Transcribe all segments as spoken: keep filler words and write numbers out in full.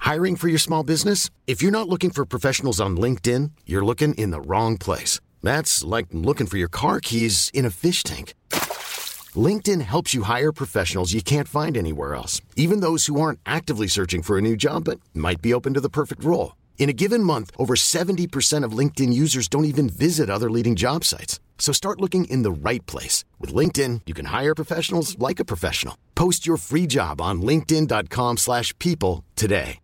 Hiring for your small business? If you're not looking for professionals on LinkedIn, you're looking in the wrong place. That's like looking for your car keys in a fish tank. LinkedIn helps you hire professionals you can't find anywhere else, even those who aren't actively searching for a new job but might be open to the perfect role. In a given month, over seventy percent of LinkedIn users don't even visit other leading job sites. So start looking in the right place. With LinkedIn, you can hire professionals like a professional. Post your free job on linkedin.com slash people today.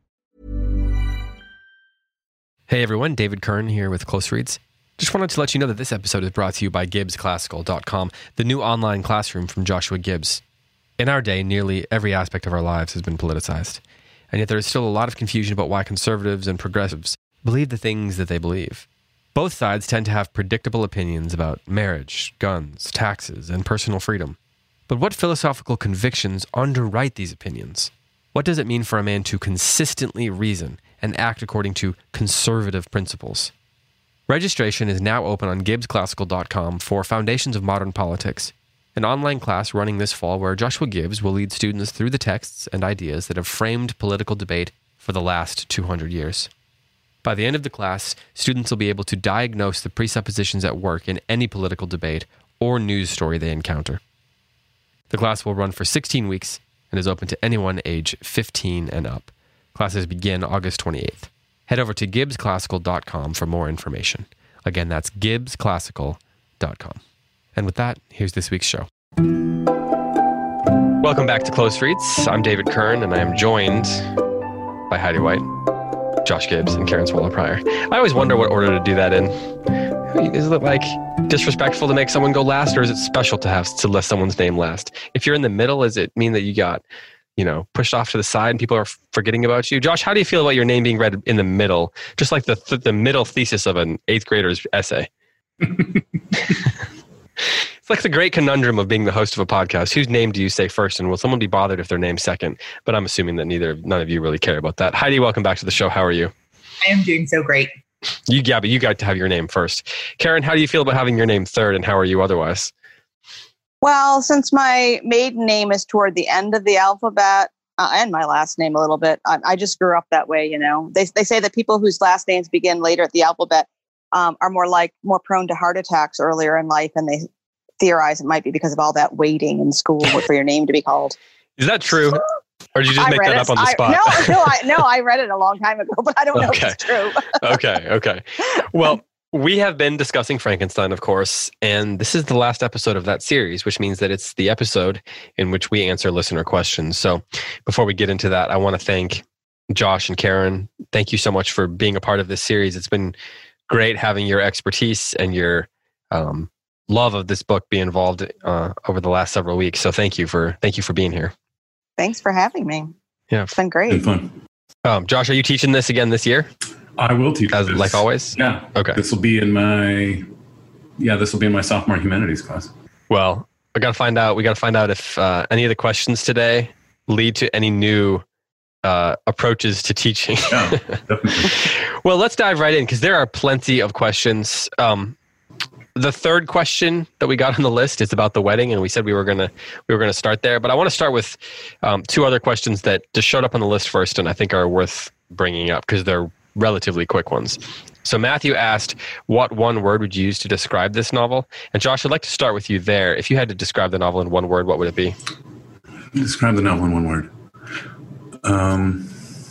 Hey everyone, David Kern here with Close Reads. Just wanted to let you know that this episode is brought to you by Gibbs Classical dot com, the new online classroom from Joshua Gibbs. In our day, nearly every aspect of our lives has been politicized. And yet there is still a lot of confusion about why conservatives and progressives believe the things that they believe. Both sides tend to have predictable opinions about marriage, guns, taxes, and personal freedom. But what philosophical convictions underwrite these opinions? What does it mean for a man to consistently reason and act according to conservative principles? Registration is now open on Gibbs Classical dot com for Foundations of Modern Politics, an online class running this fall where Joshua Gibbs will lead students through the texts and ideas that have framed political debate for the last two hundred years. By the end of the class, students will be able to diagnose the presuppositions at work in any political debate or news story they encounter. The class will run for sixteen weeks and is open to anyone age fifteen and up. Classes begin August twenty-eighth. Head over to Gibbs Classical dot com for more information. Again, that's Gibbs Classical dot com. And with that, here's this week's show. Welcome back to Close Reads. I'm David Kern, and I am joined by Heidi White, Josh Gibbs, and Karen Swallow-Prior. I always wonder what order to do that in. Is it like disrespectful to make someone go last, or is it special to have to list someone's name last? If you're in the middle, does it mean that you got, you know, pushed off to the side and people are forgetting about you? Josh, how do you feel about your name being read in the middle, just like the th- the middle thesis of an eighth grader's essay? It's like the great conundrum of being the host of a podcast. Whose name do you say first, and will someone be bothered if their name's second? But I'm assuming that neither, none of you really care about that. Heidi, welcome back to the show. How are you? I am doing so great. You, yeah, but you got to have your name first. Karen, how do you feel about having your name third, and how are you otherwise? Well, since my maiden name is toward the end of the alphabet, uh, and my last name a little bit, I, I just grew up that way, you know. They they say that people whose last names begin later at the alphabet um, are more like more prone to heart attacks earlier in life, and they theorize it might be because of all that waiting in school for your name to be called. Is that true? Or did you just I make that it. up on the I, spot? No, no, I, no, I read it a long time ago, but I don't know okay. if it's true. okay, okay. Well, we have been discussing Frankenstein, of course, and this is the last episode of that series, which means that it's the episode in which we answer listener questions. So before we get into that, I want to thank Josh and Karen. Thank you so much for being a part of this series. It's been great having your expertise and your um, love of this book be involved uh, over the last several weeks. So thank you for thank you for being here. Thanks for having me. Yeah, it's been great. Been fun. Um, Josh, are you teaching this again this year? I will teach As this. like always. Yeah. Okay. This will be in my yeah. This will be in my sophomore humanities class. Well, we got to find out. We got to find out if uh, any of the questions today lead to any new uh, approaches to teaching. Yeah, definitely. Well, let's dive right in because there are plenty of questions. Um, the third question that we got on the list is about the wedding, and we said we were gonna we were gonna start there. But I want to start with um, two other questions that just showed up on the list first, and I think are worth bringing up because they're relatively quick ones. So Matthew asked, "What one word would you use to describe this novel?" And Josh, I'd like to start with you there. If you had to describe the novel in one word, what would it be? Describe the novel in one word. Um,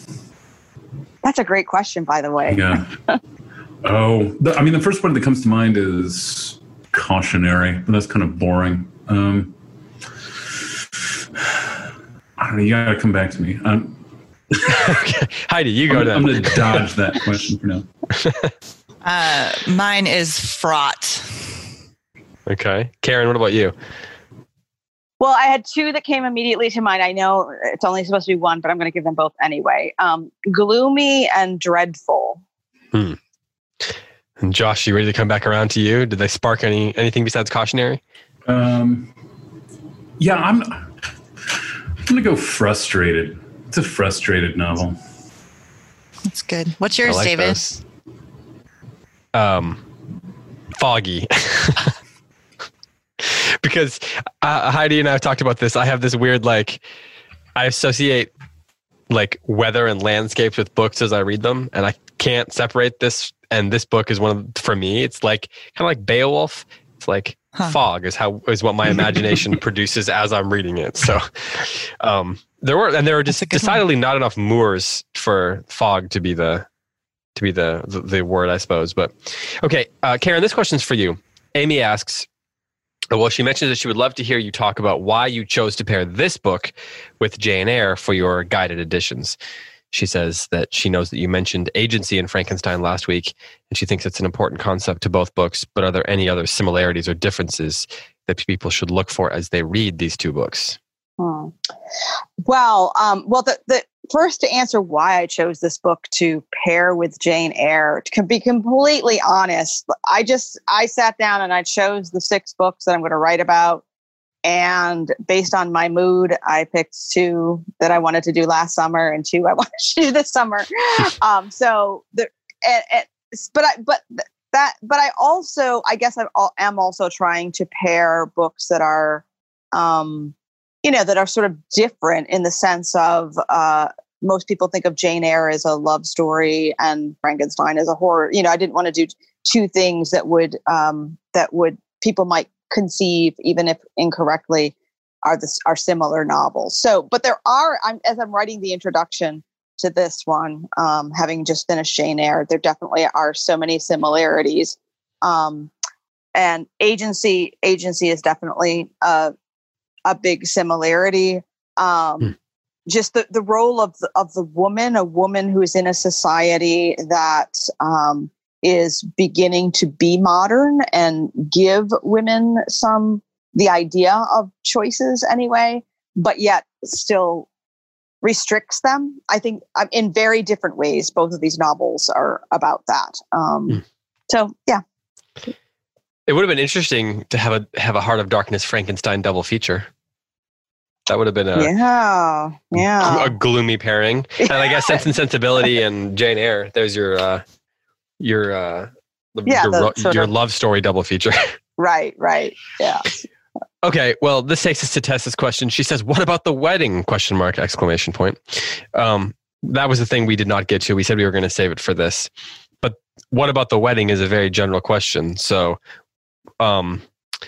That's a great question, by the way. yeah. Oh, the, I mean, the first word that comes to mind is cautionary, but that's kind of boring. Um, I don't know. You got to come back to me. Um, okay. Heidi, you go I'm, then. I'm going to dodge that question for now. Uh, mine is fraught. Okay. Karen, what about you? Well, I had two that came immediately to mind. I know it's only supposed to be one, but I'm going to give them both anyway. Um, gloomy and dreadful. Hmm. And Josh, you ready to come back around to you? Did they spark any anything besides cautionary? Um, yeah, I'm, I'm going to go frustrated. It's a frustrated novel. That's good. What's yours, I like David? Those. Um, foggy. Because uh, Heidi and I have talked about this. I have this weird, like, I associate like weather and landscapes with books as I read them, and I can't separate this. And this book is one of, for me, it's like kind of like Beowulf. It's like huh. fog is how is what my imagination produces as I'm reading it. So um, there were and there were just decidedly one. not enough moors for fog to be the to be the the, the word, I suppose. But okay, uh, Karen, this question's for you. Amy asks. Well, she mentions that she would love to hear you talk about why you chose to pair this book with Jane Eyre for your guided editions. She says that she knows that you mentioned agency in Frankenstein last week, and she thinks it's an important concept to both books, but are there any other similarities or differences that people should look for as they read these two books? Hmm. Well, um, well, the, the first to answer why I chose this book to pair with Jane Eyre, to be completely honest, I just, I sat down and I chose the six books that I'm going to write about. And based on my mood, I picked two that I wanted to do last summer and two I wanted to do this summer. um, so the, and, and, but I, but that, but I also, I guess I am also trying to pair books that are, um, you know, that are sort of different in the sense of, uh, most people think of Jane Eyre as a love story and Frankenstein as a horror. You know, I didn't want to do two things that would, um, that would, people might conceive, even if incorrectly, are this are similar novels. So, but there are, I'm, as I'm writing the introduction to this one, um, having just finished Jane Eyre, there definitely are so many similarities. Um, and agency, agency is definitely uh, a big similarity. Um, hmm. Just the, the role of the, of the woman, a woman who is in a society that um, is beginning to be modern and give women some, the idea of choices anyway, but yet still restricts them. I think um, in very different ways, both of these novels are about that. Um, mm. So, yeah. It would have been interesting to have a have a Heart of Darkness Frankenstein double feature. That would have been a yeah, yeah. a gloomy pairing. And I guess Sense and Sensibility and Jane Eyre. There's your uh, your uh, yeah, your, your of, love story double feature. Right, right, yeah. Okay, well, this takes us to Tessa's question. She says, "What about the wedding?" Question mark exclamation point. Um, that was the thing we did not get to. We said we were going to save it for this, but what about the wedding is a very general question. So. Um,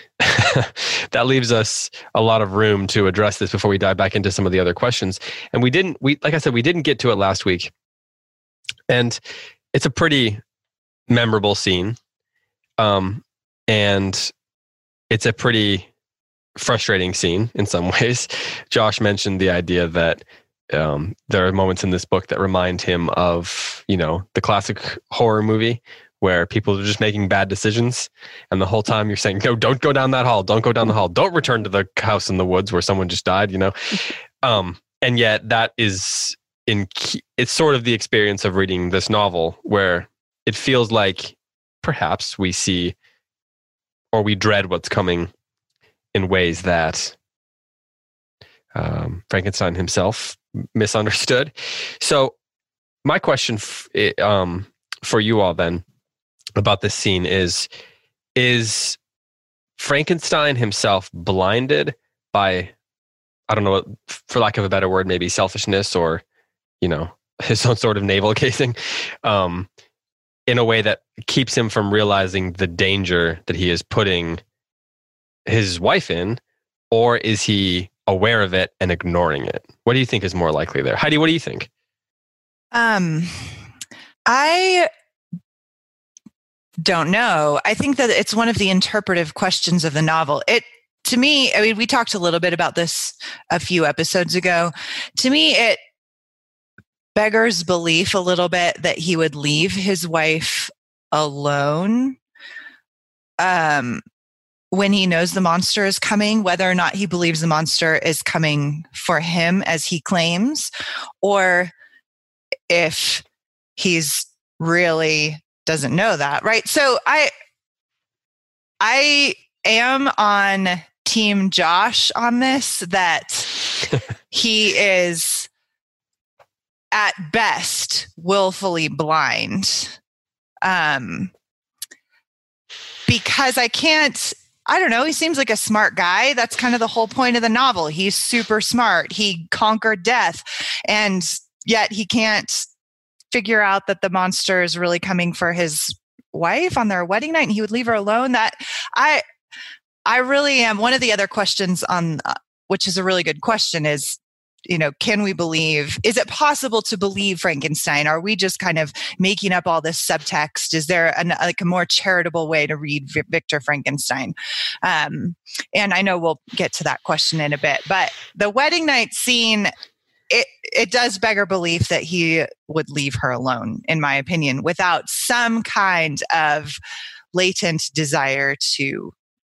that leaves us a lot of room to address this before we dive back into some of the other questions. And we didn't, we, like I said, we didn't get to it last week. And it's a pretty memorable scene. Um, and it's a pretty frustrating scene in some ways. Josh mentioned the idea that um, there are moments in this book that remind him of, you know, the classic horror movie where people are just making bad decisions. And the whole time you're saying, no, don't go down that hall. Don't go down the hall. Don't return to the house in the woods where someone just died, you know? Um, and yet that is in, key, it's sort of the experience of reading this novel where it feels like perhaps we see or we dread what's coming in ways that um, Frankenstein himself misunderstood. So my question f- um, for you all then, about this scene is, is Frankenstein himself blinded by, I don't know, for lack of a better word, maybe selfishness or, you know, his own sort of navel gazing, um, in a way that keeps him from realizing the danger that he is putting his wife in, or is he aware of it and ignoring it? What do you think is more likely there? Heidi, what do you think? Um, I... don't know. I think that it's one of the interpretive questions of the novel. It, to me, I mean, we talked a little bit about this a few episodes ago. To me, it beggars belief a little bit that he would leave his wife alone um, when he knows the monster is coming, whether or not he believes the monster is coming for him as he claims, or if he's really doesn't know that, right? So I I am on Team Josh on this, that he is at best willfully blind. Um, because I can't, I don't know, he seems like a smart guy. That's kind of the whole point of the novel. He's super smart. He conquered death. And yet he can't figure out that the monster is really coming for his wife on their wedding night and he would leave her alone. That I, I really am. One of the other questions on, uh, which is a really good question is, you know, can we believe, is it possible to believe Frankenstein? Are we just kind of making up all this subtext? Is there an, like a more charitable way to read v- Victor Frankenstein? Um, and I know we'll get to that question in a bit, but the wedding night scene, it, it does beggar belief that he would leave her alone, in my opinion, without some kind of latent desire to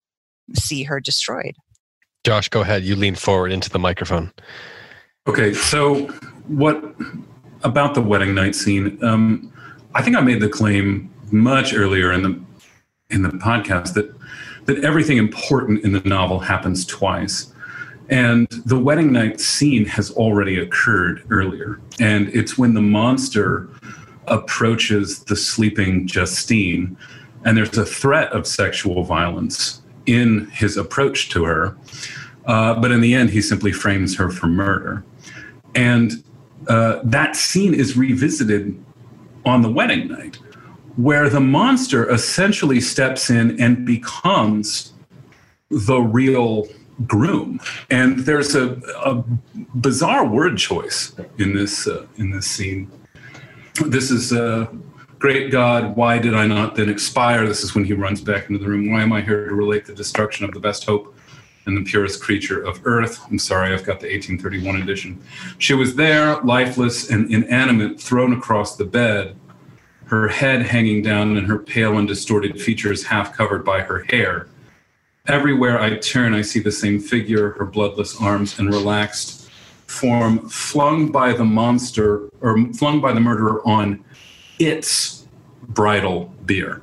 see her destroyed. Josh, go ahead. You lean forward into the microphone. Okay, so what about the wedding night scene? Um, I think I made the claim much earlier in the in the podcast that that everything important in the novel happens twice, and the wedding night scene has already occurred earlier, and it's when the monster approaches the sleeping Justine, and there's a threat of sexual violence in his approach to her, uh, but in the end, he simply frames her for murder. And uh, that scene is revisited on the wedding night, where the monster essentially steps in and becomes the real groom. And there's a, a bizarre word choice in this uh, in this scene. This is, uh, great God, why did I not then expire? This is when he runs back into the room. Why am I here to relate the destruction of the best hope and the purest creature of earth? I'm sorry, I've got the eighteen thirty-one edition. She was there, lifeless and inanimate, thrown across the bed, her head hanging down and her pale and distorted features half covered by her hair. Everywhere I turn, I see the same figure, her bloodless arms and relaxed form flung by the monster, or flung by the murderer on its bridal bier.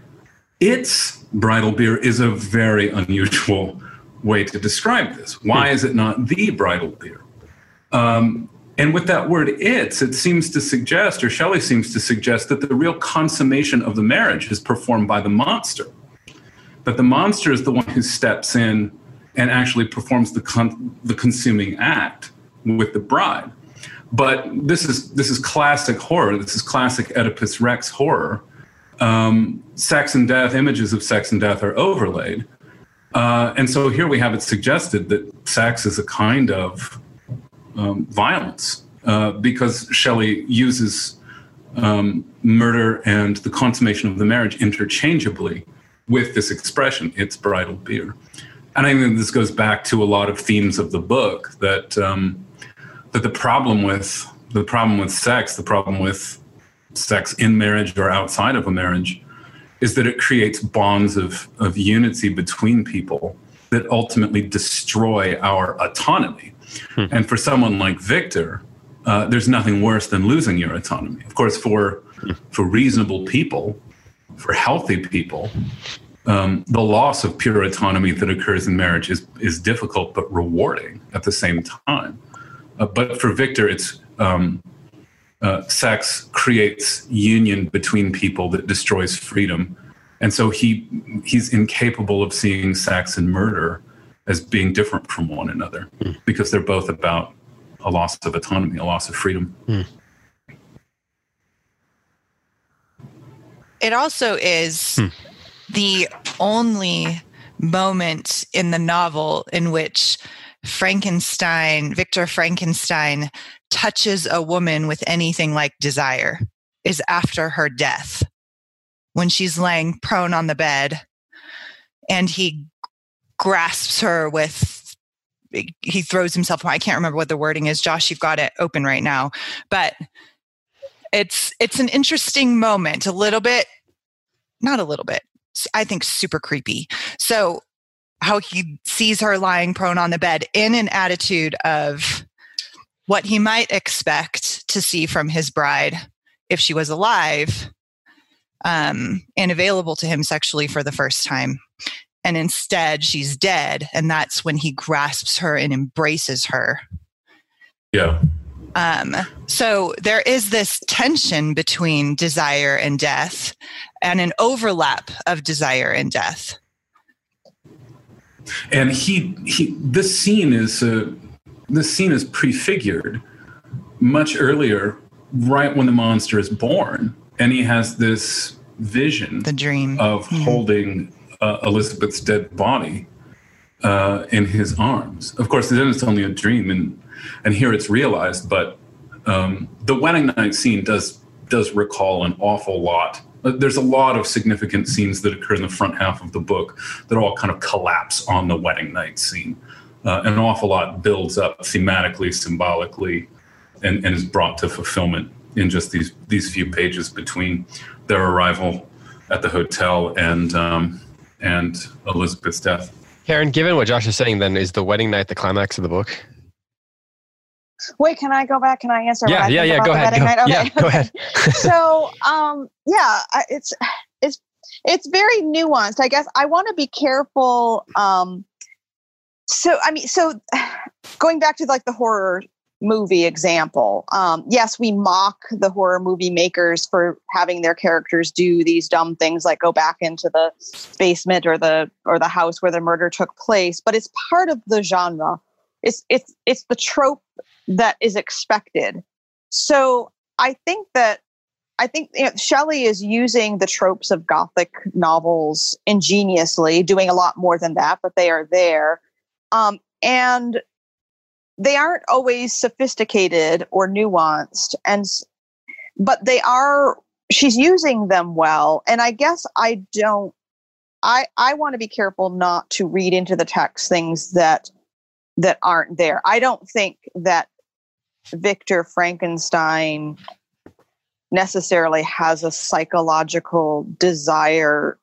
Its bridal bier is a very unusual way to describe this. Why is it not the bridal bier? Um, and with that word its, it seems to suggest, or Shelley seems to suggest, that the real consummation of the marriage is performed by the monster. That the monster is the one who steps in and actually performs the con- the consuming act with the bride. But this is this is classic horror. This is classic Oedipus Rex horror. Um, sex and death, images of sex and death are overlaid. Uh, and so here we have it suggested that sex is a kind of um, violence uh, because Shelley uses um, murder and the consummation of the marriage interchangeably with this expression, its bridal bier. And I think this goes back to a lot of themes of the book, that um, that the problem with the problem with sex, the problem with sex in marriage or outside of a marriage, is that it creates bonds of, of unity between people that ultimately destroy our autonomy. Hmm. And for someone like Victor, uh, there's nothing worse than losing your autonomy. Of course, for for reasonable people, for healthy people, um, the loss of pure autonomy that occurs in marriage is is difficult but rewarding at the same time. Uh, but for Victor, it's um, Uh, sex creates union between people that destroys freedom. And so he he's incapable of seeing sex and murder as being different from one another mm. because they're both about a loss of autonomy, a loss of freedom. Mm. It also is hmm. the only moment in the novel in which Frankenstein, Victor Frankenstein, touches a woman with anything like desire is after her death, when she's laying prone on the bed and he grasps her with, he throws himself, I can't remember what the wording is. Josh, you've got it open right now, but it's, it's an interesting moment, a little bit, not a little bit, I think super creepy. So how he sees her lying prone on the bed in an attitude of what he might expect to see from his bride if she was alive um, and available to him sexually for the first time. And instead, she's dead. And that's when he grasps her and embraces her. Yeah. Um, so there is this tension between desire and death, and an overlap of desire and death. And he, he this scene is uh, this scene is prefigured much earlier, right when the monster is born, and he has this vision, the dream of mm-hmm. holding uh, Elizabeth's dead body uh, in his arms. Of course, then it's only a dream, and and here it's realized. But um, the wedding night scene does does recall an awful lot. There's a lot of significant scenes that occur in the front half of the book that all kind of collapse on the wedding night scene. Uh, an awful lot builds up thematically, symbolically, and, and is brought to fulfillment in just these these few pages between their arrival at the hotel and um, and Elizabeth's death. Karen, given what Josh is saying, then is the wedding night the climax of the book? Wait, can I go back? Can I answer? Yeah, what I yeah, think yeah. about Go the ahead. wedding Go, night? Okay. yeah, go ahead. So, um, yeah, I- it's it's it's very nuanced. I guess I want to be careful. Um, so, I mean, so going back to like the horror movie example, um, yes, we mock the horror movie makers for having their characters do these dumb things like go back into the basement or the or the house where the murder took place. But it's part of the genre. It's it's it's the trope that is expected. So I think that I think you know, Shelley is using the tropes of Gothic novels ingeniously, doing a lot more than that, but they are there. Um, and they aren't always sophisticated or nuanced, and but they are. She's using them well, and I guess I don't. I I want to be careful not to read into the text things that that aren't there. I don't think that Victor Frankenstein necessarily has a psychological desire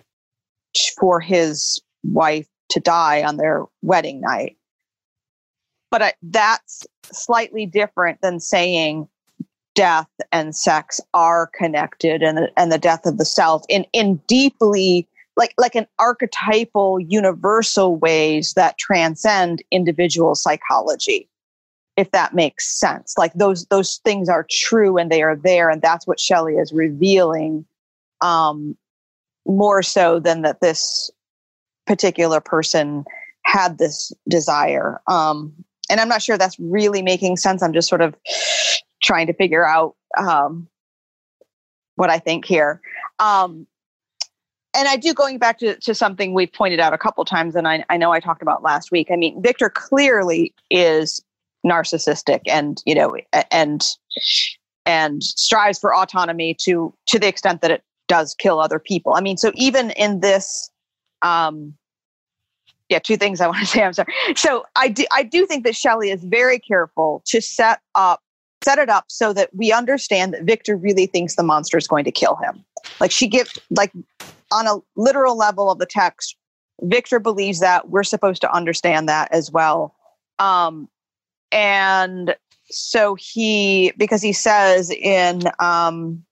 for his wife to die on their wedding night. But I, that's slightly different than saying death and sex are connected, and and the death of the self in in deeply like like an archetypal, universal ways that transcend individual psychology. If that makes sense, like those those things are true and they are there, and that's what Shelley is revealing, um, more so than that this particular person had this desire. Um, and I'm not sure that's really making sense. I'm just sort of trying to figure out um, what I think here. Um, and I do, going back to, to something we've pointed out a couple times, and I, I know I talked about last week. I mean, Victor clearly is narcissistic and, you know, and, and strives for autonomy to, to the extent that it does kill other people. I mean, so even in this, um, yeah, two things I want to say. I'm sorry. So I do, I do think that Shelley is very careful to set up, set it up so that we understand that Victor really thinks the monster is going to kill him. Like she gives, like on a literal level of the text, Victor believes that. We're supposed to understand that as well. Um, and so he, because he says in, um,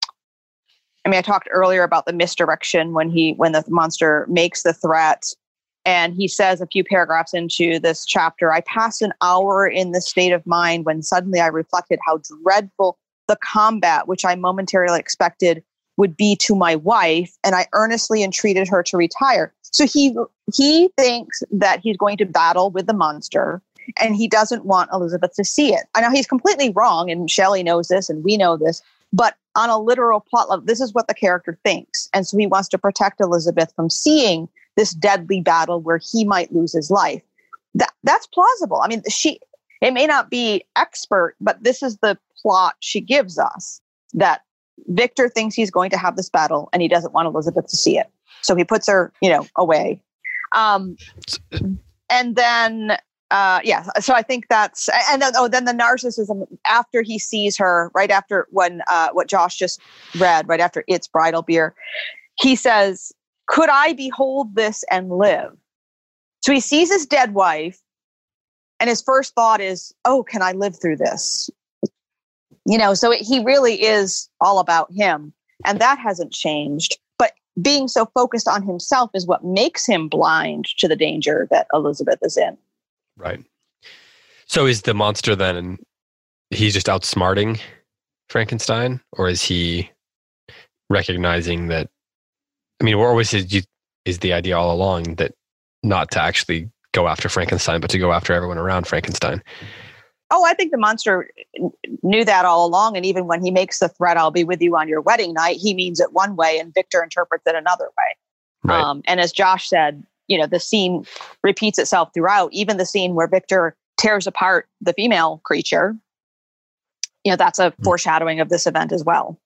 I mean, I talked earlier about the misdirection when he, when the monster makes the threat. And he says a few paragraphs into this chapter, I passed an hour in this state of mind when suddenly I reflected how dreadful the combat, which I momentarily expected would be to my wife, and I earnestly entreated her to retire. So he he thinks that he's going to battle with the monster, and he doesn't want Elizabeth to see it. I know he's completely wrong, and Shelley knows this, and we know this, but on a literal plot level, this is what the character thinks. And so he wants to protect Elizabeth from seeing this deadly battle where he might lose his life. That that's plausible. I mean, she, it may not be expert, but this is the plot she gives us, that Victor thinks he's going to have this battle and he doesn't want Elizabeth to see it. So he puts her, you know, away. Um, and then, uh, yeah, so I think that's, and then, oh, then the narcissism after he sees her, right after when, uh, what Josh just read, right after It's Bridal Beer, he says, could I behold this and live? So he sees his dead wife, and his first thought is, oh, can I live through this? You know, so it, he really is all about him, and that hasn't changed. But being so focused on himself is what makes him blind to the danger that Elizabeth is in. Right. So is the monster then, he's just outsmarting Frankenstein, or is he recognizing that, I mean, or was it, is the idea all along that not to actually go after Frankenstein, but to go after everyone around Frankenstein? Oh, I think the monster knew that all along. And even when he makes the threat, I'll be with you on your wedding night, he means it one way and Victor interprets it another way. Right. Um, and as Josh said, you know, the scene repeats itself throughout, even the scene where Victor tears apart the female creature. You know, that's a foreshadowing of this event as well.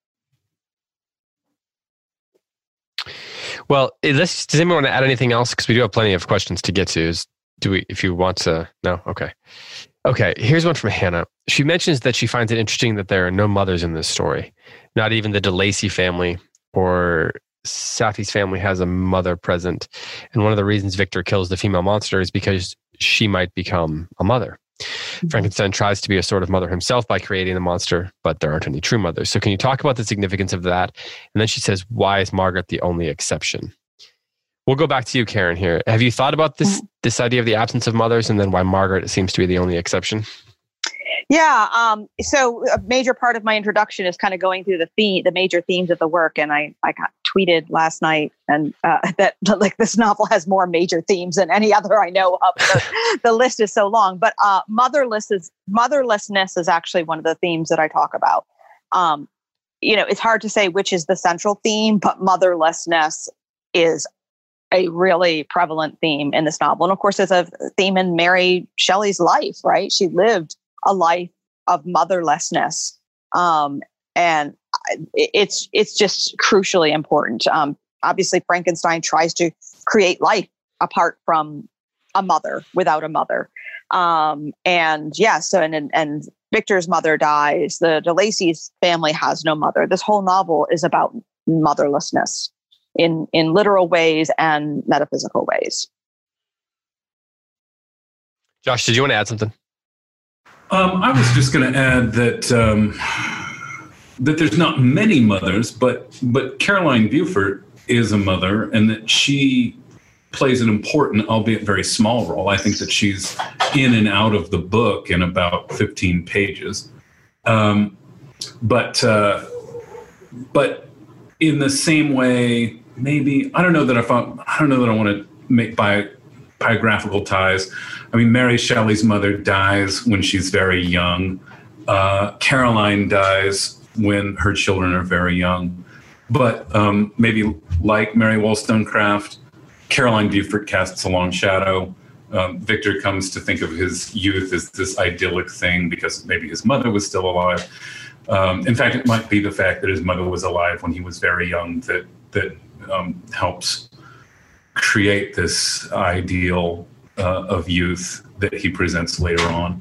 Well, let's, does anyone want to add anything else? Because we do have plenty of questions to get to. Is, do we, if you want to, no? Okay. Okay. Here's one from Hannah. She mentions that she finds it interesting that there are no mothers in this story. Not even the DeLacy family or Safi's family has a mother present. And one of the reasons Victor kills the female monster is because she might become a mother. Mm-hmm. Frankenstein tries to be a sort of mother himself by creating the monster, but there aren't any true mothers. So can you talk about the significance of that? And then she says, why is Margaret the only exception? We'll go back to you, Karen, here. Have you thought about this, this idea of the absence of mothers and then why Margaret seems to be the only exception? Yeah. Um, so a major part of my introduction is kind of going through the theme, the major themes of the work. And I, I got tweeted last night and uh, that like this novel has more major themes than any other I know of. The, the list is so long, but uh, motherless is, motherlessness is actually one of the themes that I talk about. Um, you know, it's hard to say which is the central theme, but motherlessness is a really prevalent theme in this novel. And of course, it's a theme in Mary Shelley's life, right? She lived a life of motherlessness. Um, and it's, it's just crucially important. Um, obviously Frankenstein tries to create life apart from a mother, without a mother. Um, and yeah, so, and, and, and Victor's mother dies. The DeLacy's family has no mother. This whole novel is about motherlessness in, in literal ways and metaphysical ways. Josh, did you want to add something? Um, I was just going to add that um, that there's not many mothers, but but Caroline Beaufort is a mother, and that she plays an important, albeit very small, role. I think that she's in and out of the book in about fifteen pages, um, but uh, but in the same way, maybe I don't know that if I I don't know that I want to make bi- biographical ties. I mean, Mary Shelley's mother dies when she's very young. Uh, Caroline dies when her children are very young. But um, maybe like Mary Wollstonecraft, Caroline Beaufort casts a long shadow. Um, Victor comes to think of his youth as this idyllic thing because maybe his mother was still alive. Um, in fact, it might be the fact that his mother was alive when he was very young that that um, helps create this ideal Uh, of youth that he presents later on.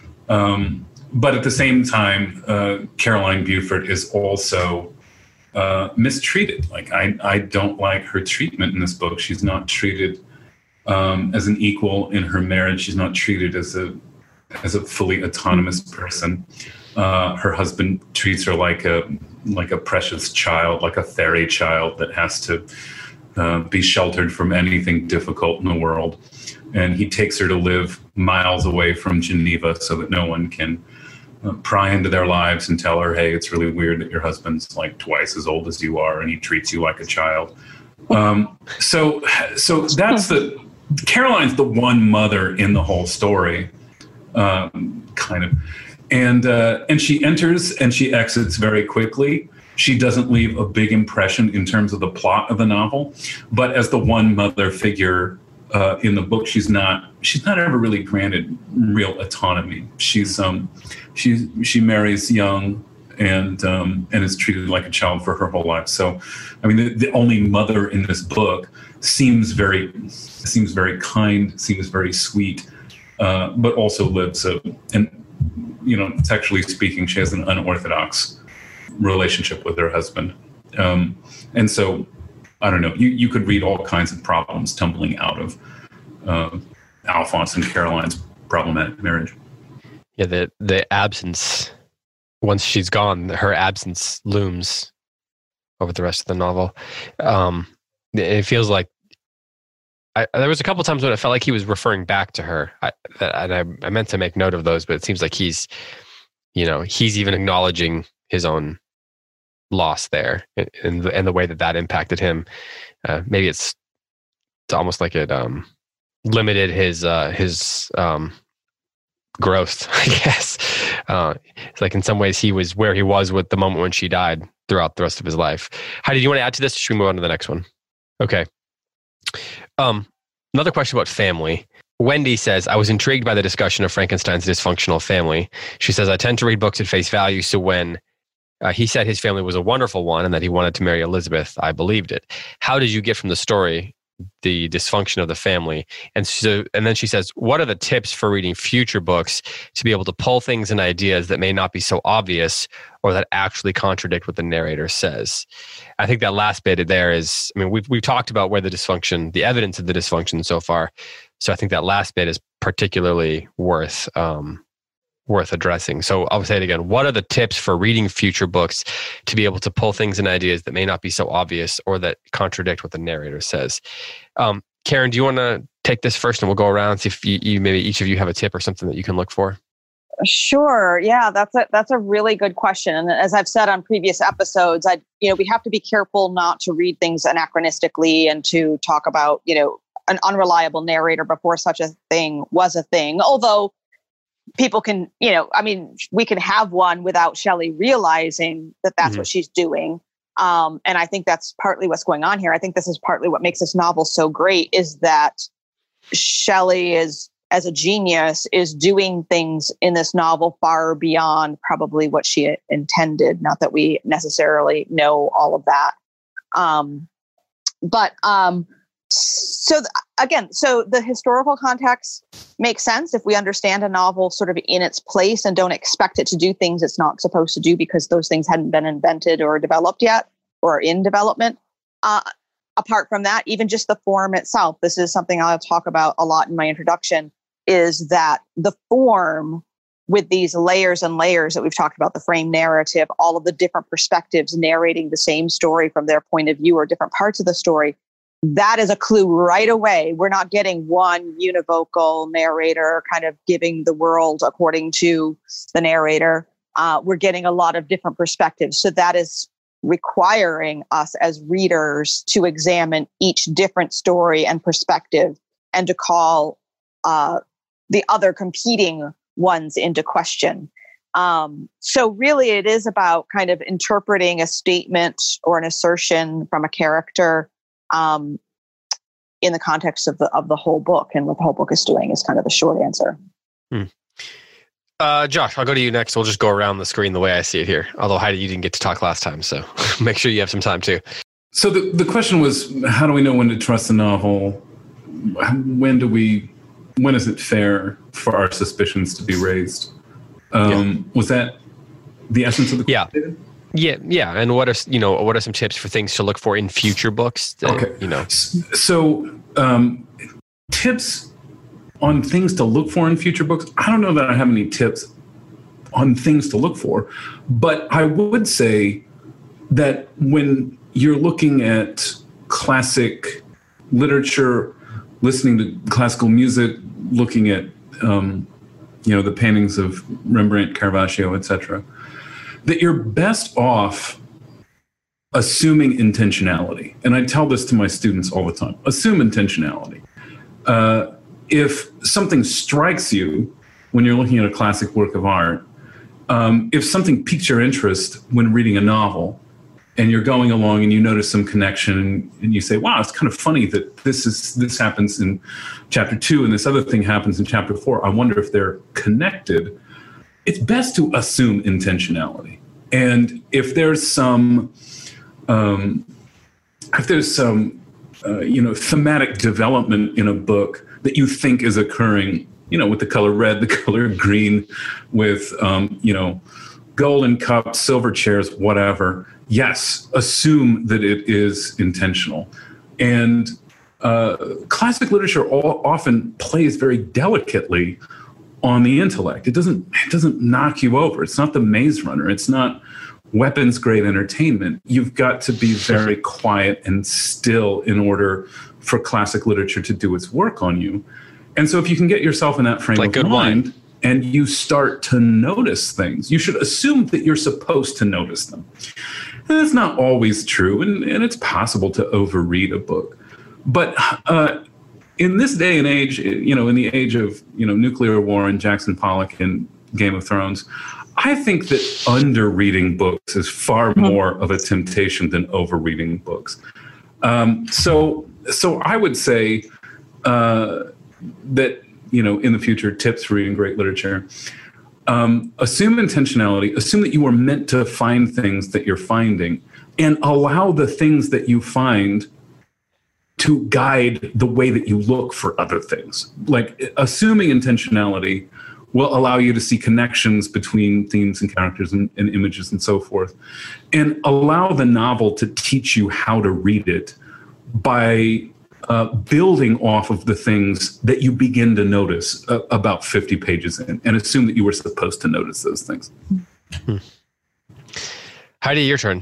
Um, but at the same time, uh, Caroline Beaufort is also uh, mistreated. Like I, I don't like her treatment in this book. She's not treated um, as an equal in her marriage. She's not treated as a as a fully autonomous person. Uh, her husband treats her like a like a precious child, like a fairy child that has to uh, be sheltered from anything difficult in the world. And he takes her to live miles away from Geneva so that no one can uh, pry into their lives and tell her, hey, it's really weird that your husband's like twice as old as you are and he treats you like a child. Um, so so that's the, Caroline's the one mother in the whole story, um, kind of. And, uh, and she enters and she exits very quickly. She doesn't leave a big impression in terms of the plot of the novel, but as the one mother figure Uh, in the book, she's not she's not ever really granted real autonomy. She's um she she marries young and um and is treated like a child for her whole life. So, I mean, the, the only mother in this book seems very seems very kind, seems very sweet, uh, but also lives a and you know, sexually speaking, she has an unorthodox relationship with her husband, um, and so. I don't know. You you could read all kinds of problems tumbling out of uh, Alphonse and Caroline's problematic marriage. Yeah, the the absence. Once she's gone, her absence looms over the rest of the novel. Um, it feels like I, there was a couple times when it felt like he was referring back to her, I, and I, I meant to make note of those, but it seems like he's, you know, he's even acknowledging his own loss there and the, and the way that that impacted him. Uh, maybe it's, it's almost like it um, limited his uh, his um, gross, I guess. Uh, it's like in some ways he was where he was with the moment when she died throughout the rest of his life. Heidi, do you want to add to this? Or should we move on to the next one? Okay. Um, another question about family. Wendy says, I was intrigued by the discussion of Frankenstein's dysfunctional family. She says, I tend to read books at face value, so when uh, he said his family was a wonderful one and that he wanted to marry Elizabeth, I believed it. How did you get from the story the dysfunction of the family? And so, and then she says, what are the tips for reading future books to be able to pull things and ideas that may not be so obvious or that actually contradict what the narrator says? I think that last bit there is, I mean, we've, we've talked about where the dysfunction, the evidence of the dysfunction so far. So I think that last bit is particularly worth, um, worth addressing. So I'll say it again. What are the tips for reading future books to be able to pull things and ideas that may not be so obvious or that contradict what the narrator says? Um, Karen, do you want to take this first and we'll go around and see if you, you maybe each of you have a tip or something that you can look for? Sure. Yeah, that's a that's a really good question. And as I've said on previous episodes, I you know we have to be careful not to read things anachronistically and to talk about you know an unreliable narrator before such a thing was a thing. Although people can, you know, I mean, we can have one without Shelley realizing that that's mm-hmm. what she's doing. Um, and I think that's partly what's going on here. I think this is partly what makes this novel so great is that Shelley is, as a genius, is doing things in this novel far beyond probably what she intended. Not that we necessarily know all of that. Um, but um, so th- again, so the historical context makes sense if we understand a novel sort of in its place and don't expect it to do things it's not supposed to do because those things hadn't been invented or developed yet or are in development. Uh, apart from that, even just the form itself, this is something I'll talk about a lot in my introduction, is that the form with these layers and layers that we've talked about, the frame narrative, all of the different perspectives narrating the same story from their point of view or different parts of the story, that is a clue right away. We're not getting one univocal narrator kind of giving the world according to the narrator. Uh, we're getting a lot of different perspectives. So that is requiring us as readers to examine each different story and perspective and to call uh, the other competing ones into question. Um, so really it is about kind of interpreting a statement or an assertion from a character Um, in the context of the of the whole book, and what the whole book is doing is kind of the short answer. Hmm. Uh, Josh, I'll go to you next. We'll just go around the screen the way I see it here. Although Heidi, you didn't get to talk last time, so make sure you have some time too. So the the question was, how do we know when to trust a novel? When do we? When is it fair for our suspicions to be raised? Um, yeah. Was that the essence of the question? Yeah. Yeah, yeah, and what are you know what are some tips for things to look for in future books? That, okay, you know, so um, tips on things to look for in future books. I don't know that I have any tips on things to look for, but I would say that when you're looking at classic literature, listening to classical music, looking at um, you know the paintings of Rembrandt, Caravaggio, et cetera, that you're best off assuming intentionality. And I tell this to my students all the time. Assume intentionality. Uh, if something strikes you when you're looking at a classic work of art, um, if something piques your interest when reading a novel, and you're going along and you notice some connection and you say, wow, it's kind of funny that this is this happens in chapter two and this other thing happens in chapter four. I wonder if they're connected. It's best to assume intentionality. And if there's some, um, if there's some, uh, you know, thematic development in a book that you think is occurring, you know, with the color red, the color green, with, um, you know, golden cups, silver chairs, whatever, yes, assume that it is intentional. And uh, classic literature all, often plays very delicately on the intellect. It doesn't it doesn't knock you over. It's not the Maze Runner. It's not weapons grade entertainment. You've got to be very quiet and still in order for classic literature to do its work on you. And so if you can get yourself in that frame like of mind wine. And you start to notice things, you should assume that you're supposed to notice them. And that's not always true, and, and it's possible to overread a book. But uh, in this day and age, you know, in the age of, you know, nuclear war and Jackson Pollock and Game of Thrones, I think that under-reading books is far more of a temptation than over-reading books. Um, so, so I would say uh, that, you know, in the future, tips for reading great literature. Um, assume intentionality. Assume that you were meant to find things that you're finding, and allow the things that you find to guide the way that you look for other things. Like, assuming intentionality will allow you to see connections between themes and characters and, and images and so forth, and allow the novel to teach you how to read it by uh, building off of the things that you begin to notice uh, about fifty pages in, and assume that you were supposed to notice those things. Hmm. Heidi, your turn.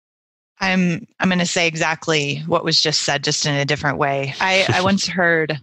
I'm I'm going to say exactly what was just said, just in a different way. I, I once heard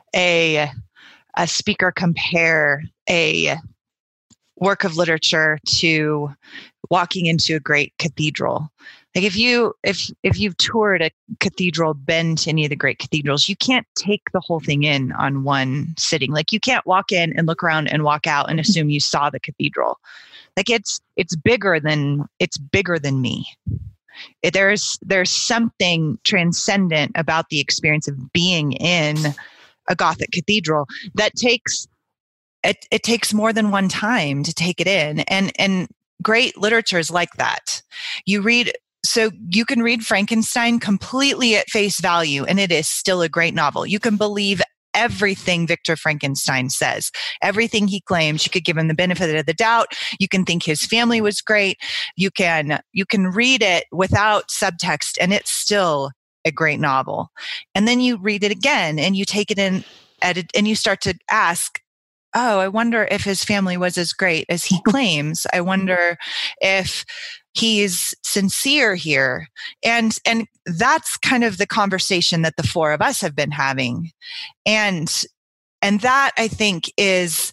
a a speaker compare a work of literature to walking into a great cathedral. Like if you if if you've toured a cathedral, been to any of the great cathedrals, you can't take the whole thing in on one sitting. Like you can't walk in and look around and walk out and assume you saw the cathedral. Like it's it's bigger than it's bigger than me. It, there's there's something transcendent about the experience of being in a Gothic cathedral that takes it, it takes more than one time to take it in. And and great literature is like that. You read so you can read Frankenstein completely at face value, and it is still a great novel. You can believe everything Victor Frankenstein says, everything he claims. You could give him the benefit of the doubt. You can think his family was great. You can you can read it without subtext, and it's still a great novel. And then you read it again, and you take it in, edit, and you start to ask, oh, I wonder if his family was as great as he claims. I wonder if he's sincere here. And, and that's kind of the conversation that the four of us have been having. And, and that I think is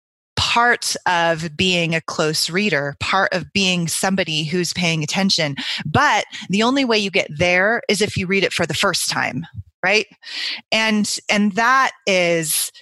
part of being a close reader, part of being somebody who's paying attention. But the only way you get there is if you read it for the first time, right? And, and that is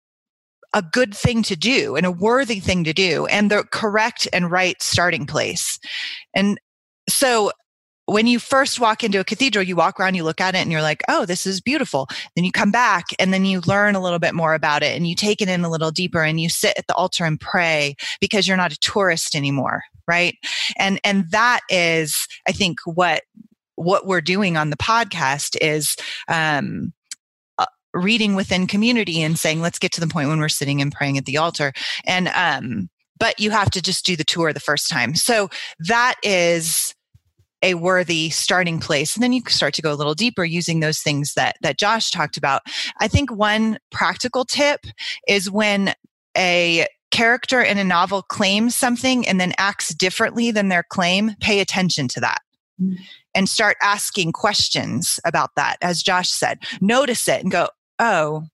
a good thing to do and a worthy thing to do and the correct and right starting place. And so when you first walk into a cathedral, you walk around, you look at it and you're like, oh, this is beautiful. Then you come back and then you learn a little bit more about it and you take it in a little deeper and you sit at the altar and pray because you're not a tourist anymore. Right. And, and that is, I think what, what we're doing on the podcast is, um, reading within community and saying, let's get to the point when we're sitting and praying at the altar. And, um, but you have to just do the tour the first time. So that is a worthy starting place. And then you start to go a little deeper using those things that, that Josh talked about. I think one practical tip is when a character in a novel claims something and then acts differently than their claim, pay attention to that. Mm. And start asking questions about that. As Josh said, notice it and go, oh,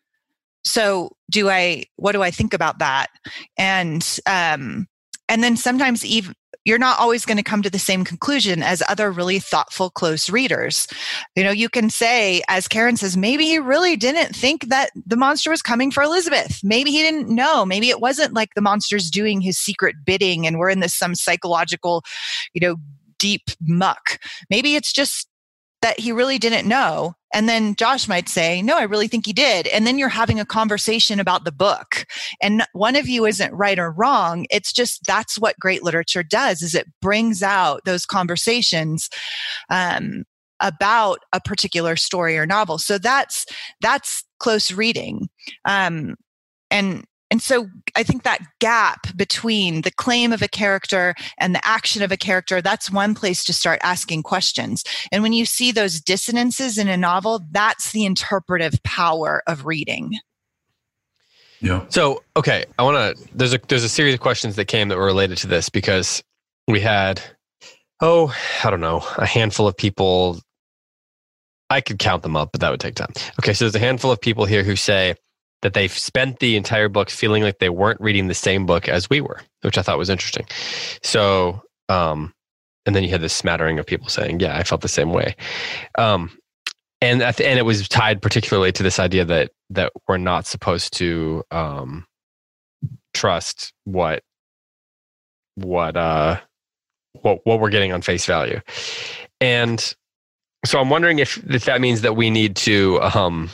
so do I, what do I think about that? And, um, and then sometimes even, you're not always going to come to the same conclusion as other really thoughtful, close readers. You know, you can say, as Karen says, maybe he really didn't think that the monster was coming for Elizabeth. Maybe he didn't know. Maybe it wasn't like the monster's doing his secret bidding and we're in this some psychological, you know, deep muck. Maybe it's just that he really didn't know. And then Josh might say, no, I really think he did. And then you're having a conversation about the book. And one of you isn't right or wrong. It's just, that's what great literature does, is it brings out those conversations um, about a particular story or novel. So that's, that's close reading. Um, and And so I think that gap between the claim of a character and the action of a character, that's one place to start asking questions. And when you see those dissonances in a novel, that's the interpretive power of reading. Yeah. So, okay, I want to, there's a, there's a series of questions that came that were related to this because we had, oh, I don't know, a handful of people. I could count them up, but that would take time. Okay. So there's a handful of people here who say that they've spent the entire book feeling like they weren't reading the same book as we were, which I thought was interesting. So, um, and then you had this smattering of people saying, yeah, I felt the same way. Um, and and it was tied particularly to this idea that that we're not supposed to um, trust what what uh what what we're getting on face value. And so I'm wondering if, if that means that we need to um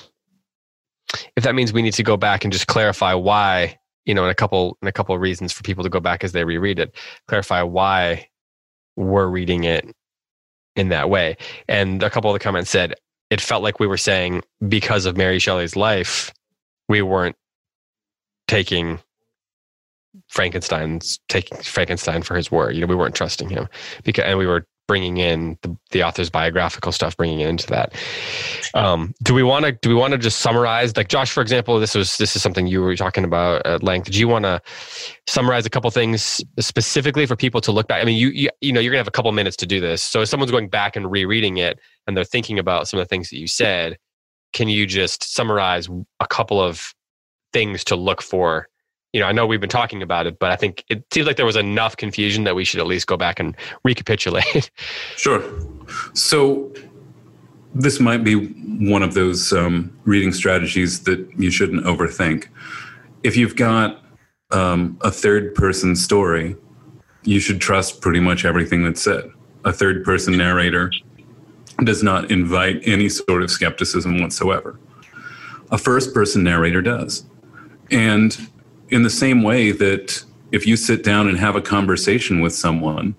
if that means we need to go back and just clarify why, you know, in a couple in a couple of reasons for people to go back as they reread it, clarify why we're reading it in that way. And a couple of the comments said it felt like we were saying because of Mary Shelley's life, we weren't taking Frankenstein's taking Frankenstein for his word. You know, we weren't trusting him because, and we were bringing in the, the author's biographical stuff, bringing it into that. Um, do we want to? Do we want to just summarize? Like Josh, for example, this was this is something you were talking about at length. Did you want to summarize a couple things specifically for people to look back? I mean, you you, you know, you're gonna have a couple minutes to do this. So if someone's going back and rereading it and they're thinking about some of the things that you said, can you just summarize a couple of things to look for? You know, I know we've been talking about it, but I think it seems like there was enough confusion that we should at least go back and recapitulate. Sure. So this might be one of those um, reading strategies that you shouldn't overthink. If you've got um, a third person story, you should trust pretty much everything that's said. A third person narrator does not invite any sort of skepticism whatsoever. A first person narrator does. And in the same way that if you sit down and have a conversation with someone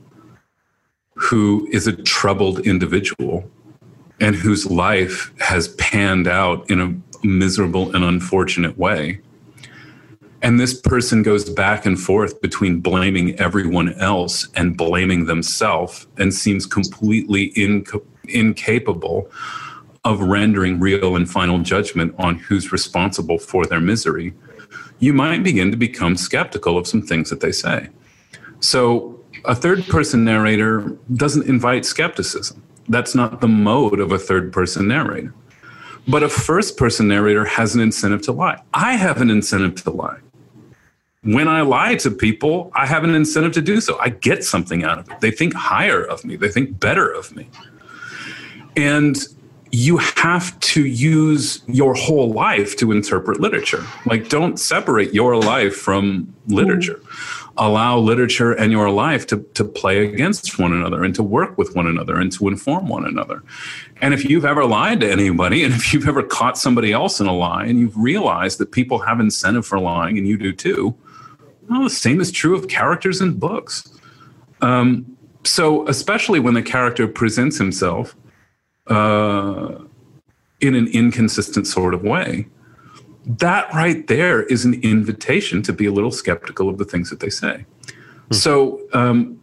who is a troubled individual and whose life has panned out in a miserable and unfortunate way, and this person goes back and forth between blaming everyone else and blaming themselves and seems completely inca- incapable of rendering real and final judgment on who's responsible for their misery, you might begin to become skeptical of some things that they say. So a third person narrator doesn't invite skepticism. That's not the mode of a third person narrator. But a first person narrator has an incentive to lie. I have an incentive to lie. When I lie to people, I have an incentive to do so. I get something out of it. They think higher of me. They think better of me. And you have to use your whole life to interpret literature. Like, don't separate your life from literature. Allow literature and your life to, to play against one another and to work with one another and to inform one another. And if you've ever lied to anybody, and if you've ever caught somebody else in a lie, and you've realized that people have incentive for lying, and you do too, well, the same is true of characters in books. Um, so especially when the character presents himself Uh, in an inconsistent sort of way, that right there is an invitation to be a little skeptical of the things that they say. Hmm. So um,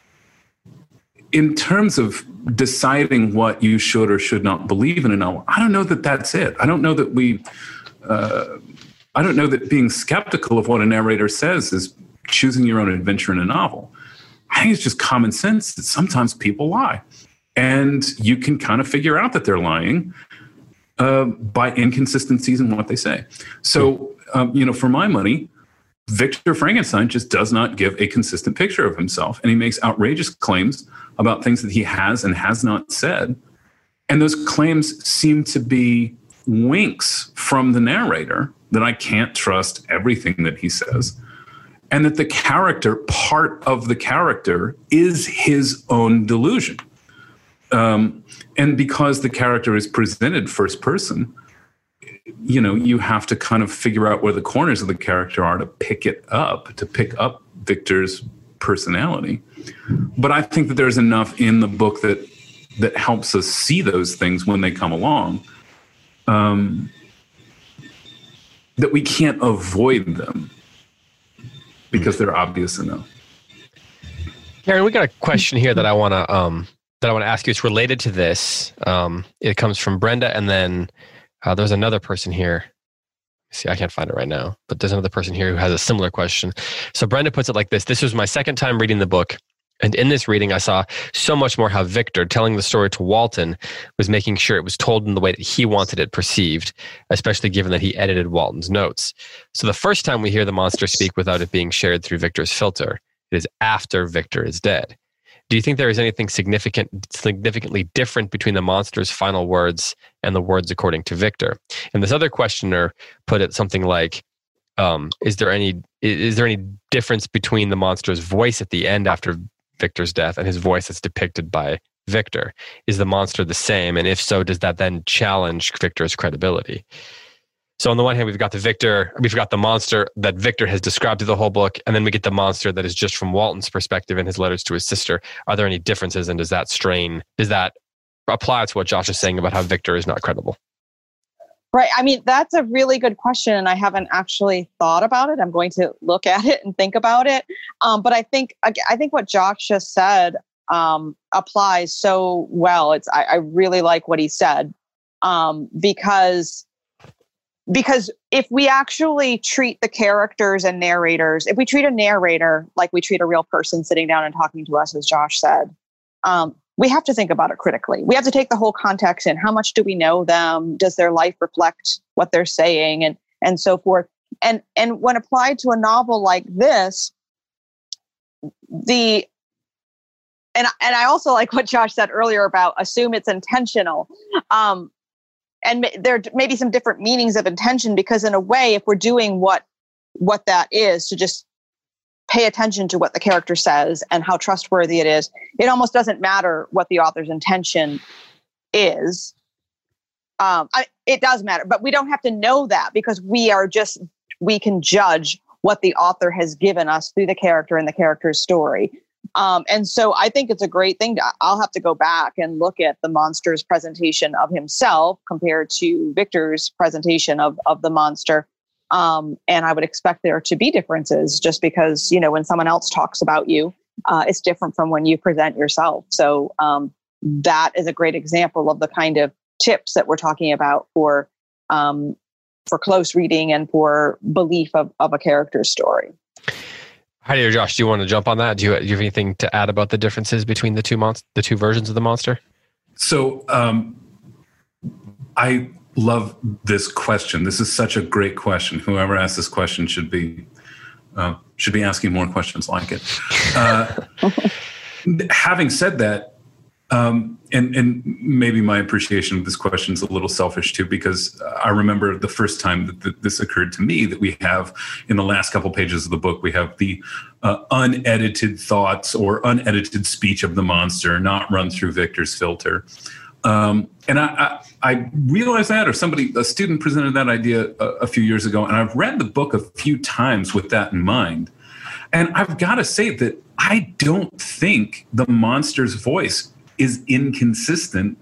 in terms of deciding what you should or should not believe in a novel, I don't know that that's it. I don't know that we, uh, I don't know that being skeptical of what a narrator says is choosing your own adventure in a novel. I think it's just common sense that sometimes people lie. And you can kind of figure out that they're lying uh, by inconsistencies in what they say. So, um, you know, for my money, Victor Frankenstein just does not give a consistent picture of himself. And he makes outrageous claims about things that he has and has not said. And those claims seem to be winks from the narrator that I can't trust everything that he says. And that the character, part of the character, is his own delusion. Um, and because the character is presented first person, you know, you have to kind of figure out where the corners of the character are to pick it up, to pick up Victor's personality. But I think that there's enough in the book that that helps us see those things when they come along, um, that we can't avoid them because they're obvious enough. Karen, we got a question here that I want to um, that I want to ask you. It's related to this. Um, it comes from Brenda, and then uh, there's another person here. See, I can't find it right now, but there's another person here who has a similar question. So Brenda puts it like this: "This was my second time reading the book, and in this reading, I saw so much more how Victor, telling the story to Walton, was making sure it was told in the way that he wanted it perceived, especially given that he edited Walton's notes. So the first time we hear the monster speak without it being shared through Victor's filter, it is after Victor is dead. Do you think there is anything significant, significantly different between the monster's final words and the words according to Victor? And this other questioner put it something like, um, is there any is there any difference between the monster's voice at the end after Victor's death and his voice that's depicted by Victor? Is the monster the same? And if so, does that then challenge Victor's credibility? So on the one hand, we've got the Victor, we've got the monster that Victor has described through the whole book, and then we get the monster that is just from Walton's perspective in his letters to his sister. Are there any differences, and does that strain, does that apply to what Josh is saying about how Victor is not credible? Right. I mean, that's a really good question, and I haven't actually thought about it. I'm going to look at it and think about it. Um, but I think I think what Josh just said um, applies so well. It's I, I really like what he said um, because. Because if we actually treat the characters and narrators, if we treat a narrator like we treat a real person sitting down and talking to us, as Josh said, um, we have to think about it critically. We have to take the whole context in. How much do we know them? Does their life reflect what they're saying, and and so forth? And and when applied to a novel like this, the and and I also like what Josh said earlier about assume it's intentional. Um, And there may be some different meanings of intention, because in a way, if we're doing what what that is, to just pay attention to what the character says and how trustworthy it is, it almost doesn't matter what the author's intention is. Um, I, it does matter, but we don't have to know that, because we are just, we can judge what the author has given us through the character and the character's story. Um, and so I think it's a great thing. To, I'll have to go back and look at the monster's presentation of himself compared to Victor's presentation of, of the monster. Um, and I would expect there to be differences, just because, you know, when someone else talks about you, uh, it's different from when you present yourself. So um, that is a great example of the kind of tips that we're talking about for um, for close reading and for belief of, of a character's story. Heidi or Josh, do you want to jump on that? Do you, do you have anything to add about the differences between the two monst- the two versions of the monster? So um, I love this question. This is such a great question. Whoever asked this question should be uh, should be asking more questions like it. Uh, having said that, um, and and maybe my appreciation of this question is a little selfish too, because I remember the first time that th- this occurred to me, that we have in the last couple pages of the book, we have the uh, unedited thoughts or unedited speech of the monster, not run through Victor's filter. Um, and I, I, I realized that, or somebody, a student presented that idea a, a few years ago, and I've read the book a few times with that in mind. And I've got to say that I don't think the monster's voice is inconsistent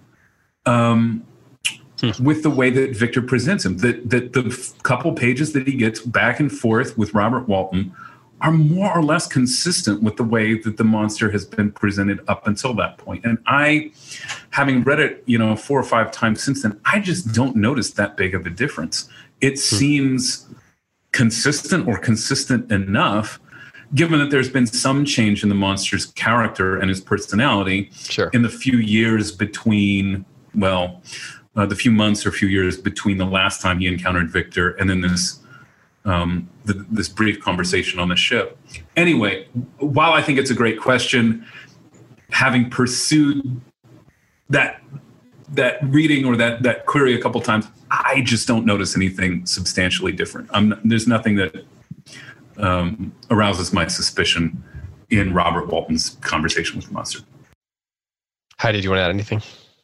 um, hmm. with the way that Victor presents him. That, that the f- couple pages that he gets back and forth with Robert Walton are more or less consistent with the way that the monster has been presented up until that point. And I, having read it, you know, four or five times since then, I just don't notice that big of a difference. It hmm. seems consistent, or consistent enough, given that there's been some change in the monster's character and his personality sure. in the few years between, well, uh, the few months or few years between the last time he encountered Victor and then this um, the, this brief conversation on the ship. Anyway, while I think it's a great question, having pursued that that reading or that that query a couple times, I just don't notice anything substantially different. I'm, there's nothing that Um, arouses my suspicion in Robert Walton's conversation with the monster. Heidi, do you want to add anything?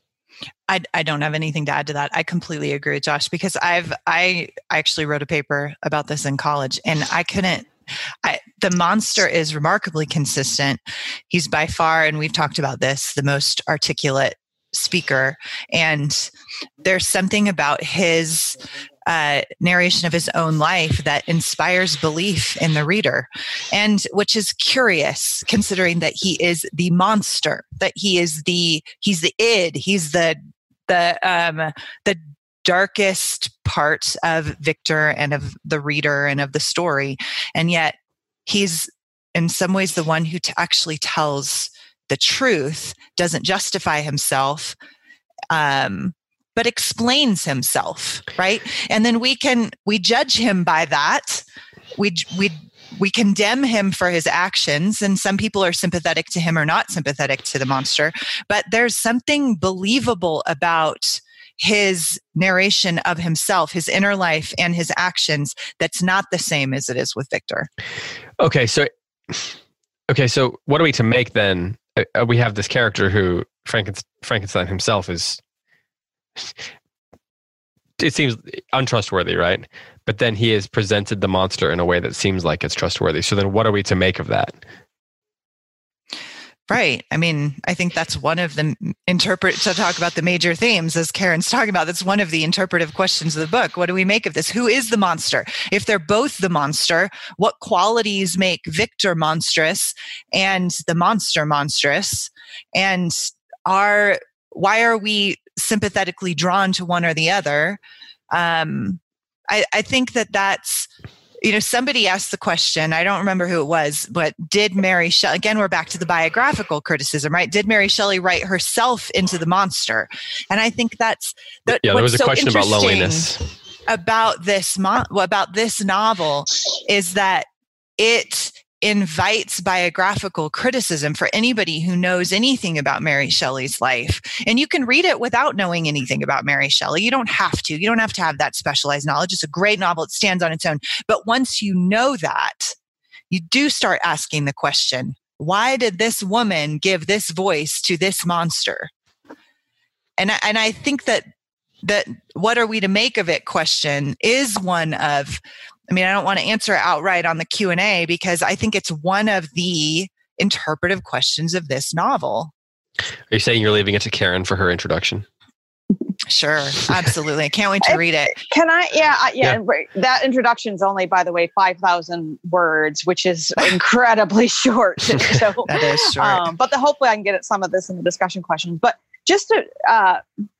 I, I don't have anything to add to that. I completely agree with Josh, because I've I actually wrote a paper about this in college, and I couldn't. I, the monster is remarkably consistent. He's by far, and we've talked about this, the most articulate speaker, and there's something about his Uh, narration of his own life that inspires belief in the reader, and which is curious, considering that he is the monster, that he is the he's the id, he's the the um, the darkest part of Victor and of the reader and of the story, and yet he's in some ways the one who t- actually tells the truth, doesn't justify himself. Um, but explains himself, right? And then we can, we judge him by that. We, we we condemn him for his actions, and some people are sympathetic to him or not sympathetic to the monster, but there's something believable about his narration of himself, his inner life and his actions that's not the same as it is with Victor. Okay, so okay, so what are we to make then? Uh, we have this character who Frankenstein, Frankenstein himself is, it seems untrustworthy, right? But then he has presented the monster in a way that seems like it's trustworthy. So then what are we to make of that? Right. I mean, I think that's one of the interpret to talk about the major themes, as Karen's talking about. That's one of the interpretive questions of the book. What do we make of this? Who is the monster? If they're both the monster, what qualities make Victor monstrous and the monster monstrous? And are why are we sympathetically drawn to one or the other? Um, I, I think that that's, you know, somebody asked the question, I don't remember who it was, but did Mary Shelley, again, we're back to the biographical criticism, right? Did Mary Shelley write herself into the monster? And I think that's, that, yeah, there was a so question about loneliness. About this, mo- about this novel is that it invites biographical criticism for anybody who knows anything about Mary Shelley's life. And you can read it without knowing anything about Mary Shelley. You don't have to. You don't have to have that specialized knowledge. It's a great novel. It stands on its own. But once you know that, you do start asking the question, why did this woman give this voice to this monster? And I, and I think that that what are we to make of it question is one of, I mean, I don't want to answer it outright on the Q and A because I think it's one of the interpretive questions of this novel. Are you saying you're leaving it to Karen for her introduction? Sure, absolutely. I can't wait to read it. Can I? Yeah, I- yeah. Yeah. Right. That introduction is only, by the way, five thousand words, which is incredibly short. So, That is short. Um, but the, hopefully I can get at some of this in the discussion questions. But just to, uh,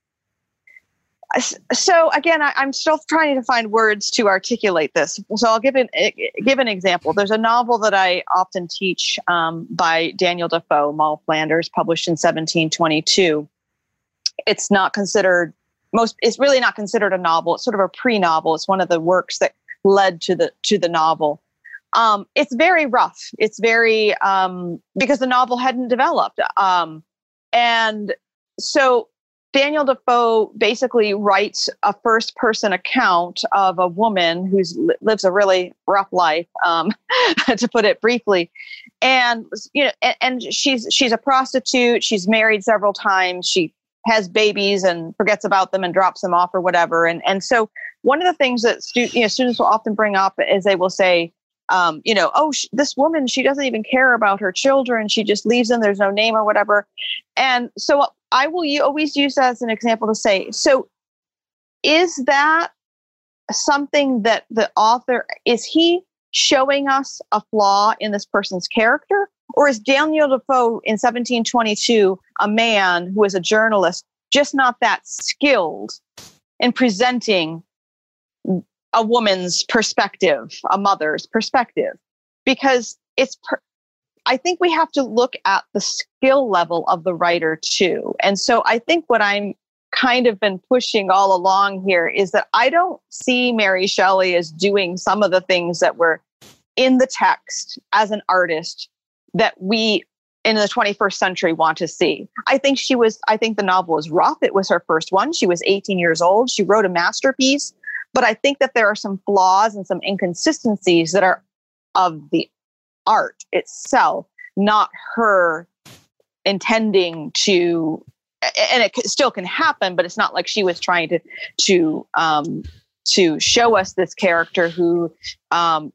so again, I, I'm still trying to find words to articulate this. So I'll give an give an example. There's a novel that I often teach um, by Daniel Defoe, Moll Flanders, published in seventeen twenty-two. It's not considered most. It's really not considered a novel. It's sort of a pre-novel. It's one of the works that led to the to the novel. Um, it's very rough. It's very um, because the novel hadn't developed, um, and so. Daniel Defoe basically writes a first-person account of a woman who lives a really rough life, um, to put it briefly, and you know, and, and she's she's a prostitute. She's married several times. She has babies and forgets about them and drops them off or whatever. And and so one of the things that stu- you know students will often bring up is they will say, um, you know, oh, sh- this woman, she doesn't even care about her children. She just leaves them. There's no name or whatever. And so I will u- always use that as an example to say, so is that something that the author, is he showing us a flaw in this person's character? Or is Daniel Defoe in seventeen twenty-two a man who is a journalist, just not that skilled in presenting a woman's perspective, a mother's perspective? Because it's, per- I think we have to look at the skill level of the writer too. And so I think what I'm kind of been pushing all along here is that I don't see Mary Shelley as doing some of the things that were in the text as an artist that we in the twenty-first century want to see. I think she was, I think the novel was rough. It was her first one. She was eighteen years old. She wrote a masterpiece. But I think that there are some flaws and some inconsistencies that are of the art itself, not her intending to, and it still can happen, but it's not like she was trying to, to, um, to show us this character who, um,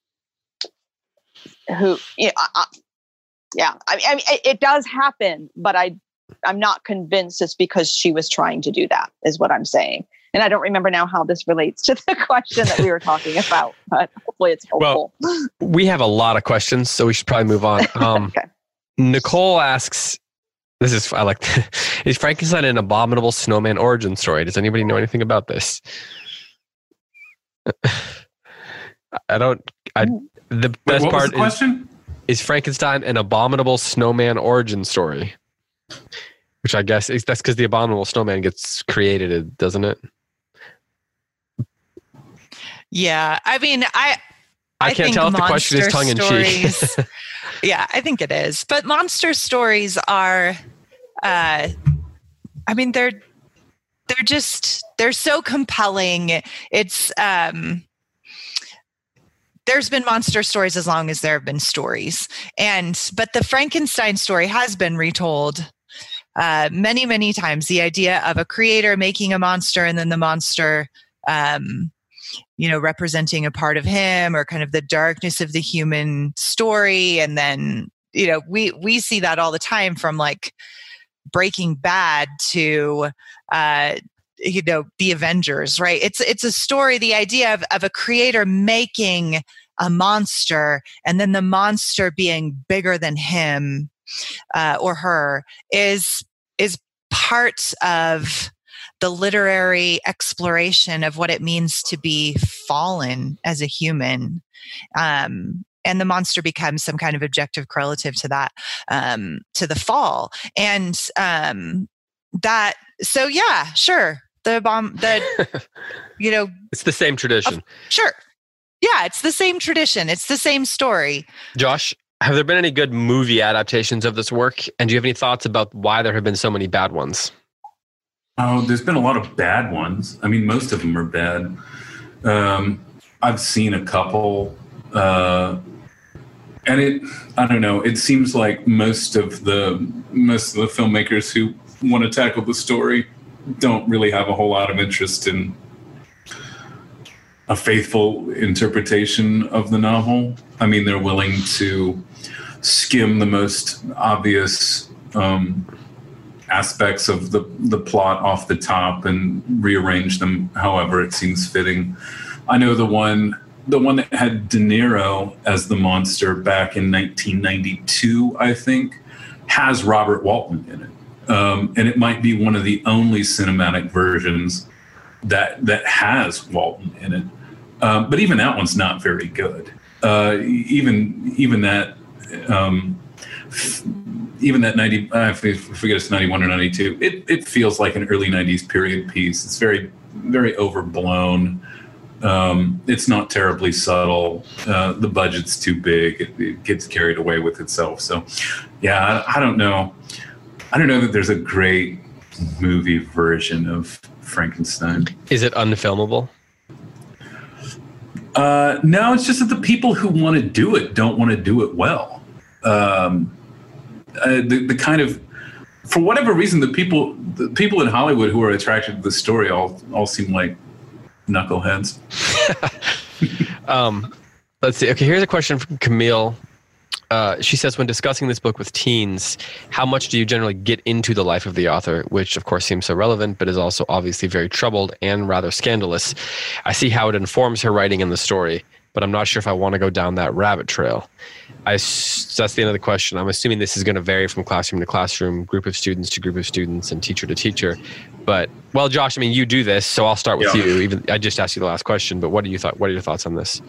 who, you know, uh, yeah, I mean, I mean it, it does happen, but I, I'm not convinced it's because she was trying to do that, is what I'm saying. And I don't remember now how this relates to the question that we were talking about, but hopefully it's helpful. Well, we have a lot of questions, so we should probably move on. Um, okay. Nicole asks, this is, I like, is Frankenstein an abominable snowman origin story? Does anybody know anything about this? I don't, I, the Wait, best what was part the question? is, is Frankenstein an abominable snowman origin story? Which I guess is, that's because the abominable snowman gets created, doesn't it? Yeah, I mean, I I, I can't tell if the question is tongue in cheek. Yeah, I think it is. But monster stories are, uh, I mean, they're they're just they're so compelling. It's um, there's been monster stories as long as there have been stories, and but the Frankenstein story has been retold uh, many, many times. The idea of a creator making a monster and then the monster. Um, you know, representing a part of him or kind of the darkness of the human story. And then, you know, we, we see that all the time from like Breaking Bad to, uh, you know, the Avengers, right? It's, it's a story, the idea of, of a creator making a monster and then the monster being bigger than him, uh, or her is, is part of the literary exploration of what it means to be fallen as a human. Um, and the monster becomes some kind of objective correlative to that, um, to the fall. And um, that, so yeah, sure. The bomb, the, you know. It's the same tradition. Uh, sure. Yeah, it's the same tradition. It's the same story. Josh, have there been any good movie adaptations of this work? And do you have any thoughts about why there have been so many bad ones? Oh, there's been a lot of bad ones. I mean, most of them are bad. Um, I've seen a couple, uh, and it, I don't know, it seems like most of the, most of the filmmakers who want to tackle the story don't really have a whole lot of interest in a faithful interpretation of the novel. I mean, they're willing to skim the most obvious, um, aspects of the, the plot off the top and rearrange them however it seems fitting. I know the one the one that had De Niro as the monster back in nineteen ninety-two, I think, has Robert Walton in it. Um, and it might be one of the only cinematic versions that that has Walton in it. Um, but even that one's not very good. Uh, even even that um, Even that ninety, I forget it's ninety-one or ninety-two. It it feels like an early nineties period piece. It's very very overblown. Um, it's not terribly subtle. Uh, the budget's too big. It, it gets carried away with itself. So, yeah, I, I don't know. I don't know that there's a great movie version of Frankenstein. Is it unfilmable? Uh, no, it's just that the people who want to do it don't want to do it well. Um, Uh, the, the kind of, for whatever reason, the people the people in Hollywood who are attracted to the story all all seem like knuckleheads. um, let's see. Okay, here's a question from Camille. Uh, she says, when discussing this book with teens, how much do you generally get into the life of the author, which of course seems so relevant, but is also obviously very troubled and rather scandalous? I see how it informs her writing in the story, but I'm not sure if I want to go down that rabbit trail. I, so that's the end of the question. I'm assuming this is going to vary from classroom to classroom, group of students to group of students, and teacher to teacher. But, well, Josh, I mean, you do this, so I'll start with yeah. you. Even I just asked you the last question, but what do you thought? What are your thoughts on this?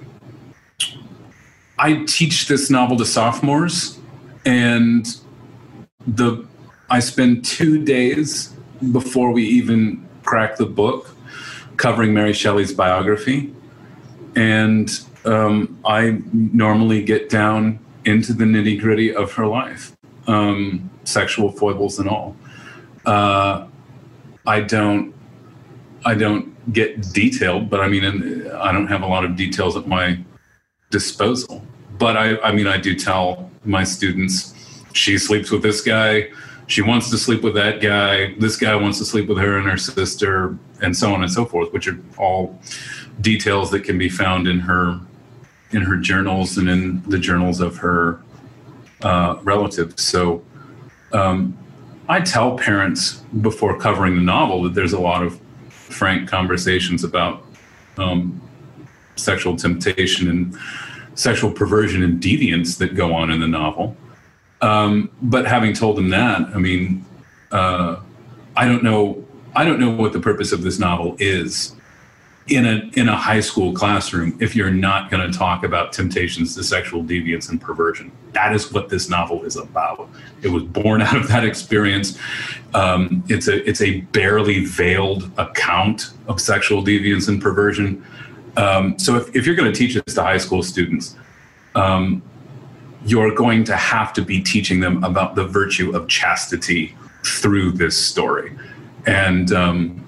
I teach this novel to sophomores, and the I spend two days before we even crack the book covering Mary Shelley's biography. And um, I normally get down into the nitty gritty of her life, um, sexual foibles and all. Uh, I don't, I don't get detailed, but I mean, I don't have a lot of details at my disposal. But I, I mean, I do tell my students, she sleeps with this guy, she wants to sleep with that guy, this guy wants to sleep with her and her sister, and so on and so forth, which are all details that can be found in her in her journals and in the journals of her uh, relatives. So um, I tell parents before covering the novel that there's a lot of frank conversations about um, sexual temptation and sexual perversion and deviance that go on in the novel. Um, but having told them that, I mean, uh, I don't know. I don't know what the purpose of this novel is in a in a high school classroom if you're not going to talk about temptations to sexual deviance and perversion. That is what this novel is about. It was born out of that experience. Um, it's a it's a barely veiled account of sexual deviance and perversion. Um, so if, if you're going to teach this to high school students, um, you're going to have to be teaching them about the virtue of chastity through this story. And um,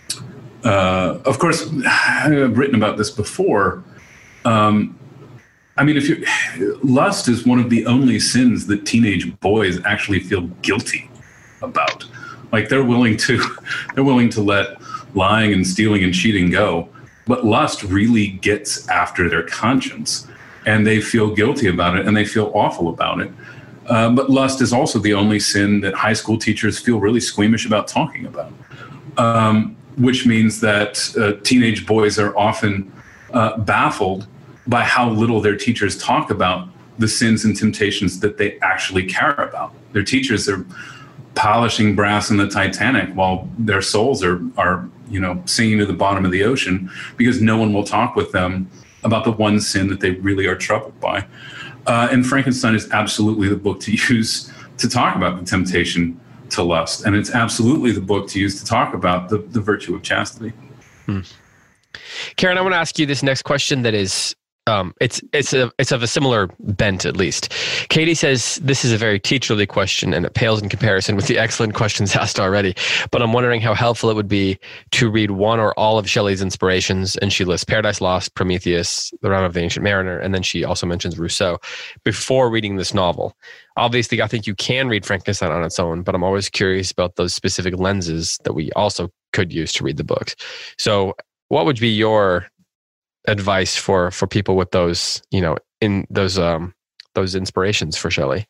uh, of course, I've written about this before. Um, I mean, if you lust is one of the only sins that teenage boys actually feel guilty about. Like they're willing to, they're willing to let lying and stealing and cheating go, but lust really gets after their conscience, and they feel guilty about it and they feel awful about it. Uh, but lust is also the only sin that high school teachers feel really squeamish about talking about, um, which means that uh, teenage boys are often uh, baffled by how little their teachers talk about the sins and temptations that they actually care about. Their teachers are polishing brass in the Titanic while their souls are, are, you know, sinking to the bottom of the ocean because no one will talk with them about the one sin that they really are troubled by. Uh, and Frankenstein is absolutely the book to use to talk about the temptation to lust. And it's absolutely the book to use to talk about the, the virtue of chastity. Hmm. Karen, I want to ask you this next question that is, um, it's it's a, it's of a similar bent, at least. Katie says, this is a very teacherly question and it pales in comparison with the excellent questions asked already. But I'm wondering how helpful it would be to read one or all of Shelley's inspirations. And she lists Paradise Lost, Prometheus, The Rime of the Ancient Mariner, and then she also mentions Rousseau before reading this novel. Obviously, I think you can read Frankenstein on its own, but I'm always curious about those specific lenses that we also could use to read the books. So what would be your advice for for people with those, you know, in those um those inspirations for Shelley?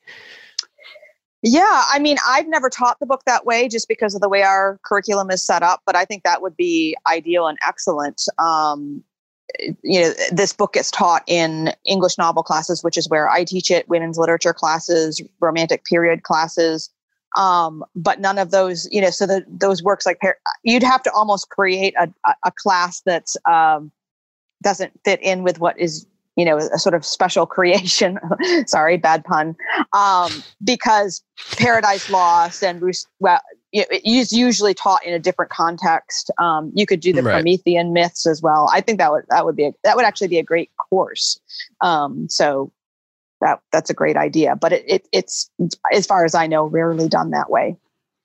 Yeah, I mean, I've never taught the book that way just because of the way our curriculum is set up, but I think that would be ideal and excellent. Um, you know, this book gets taught in English novel classes, which is where I teach it, women's literature classes, romantic period classes, um, but none of those, you know, so the, those works like, you'd have to almost create a, a class that's um, doesn't fit in with what is, you know, a sort of special creation. Sorry, bad pun. Um, because Paradise Lost and Bruce, well, it is usually taught in a different context. Um, you could do the right. Promethean myths as well. I think that would that would be a, that would actually be a great course. Um, so that that's a great idea. But it, it it's as far as I know, rarely done that way.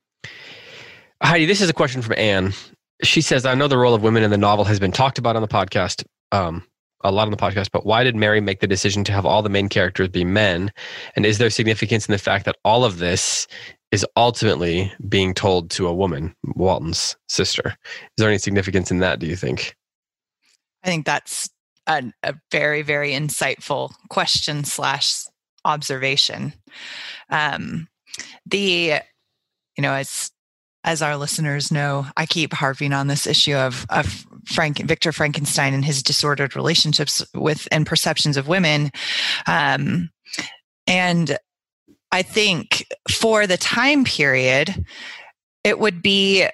Heidi, this is a question from Anne. She says, "I know the role of women in the novel has been talked about on the podcast." Um, a lot on the podcast, but why did Mary make the decision to have all the main characters be men? And is there significance in the fact that all of this is ultimately being told to a woman, Walton's sister? Is there any significance in that, do you think? I think that's a, a very, very insightful question slash observation. Um, the, you know, as As our listeners know, I keep harping on this issue of, of Frank, Victor Frankenstein and his disordered relationships with and perceptions of women. Um, and I think for the time period, it would be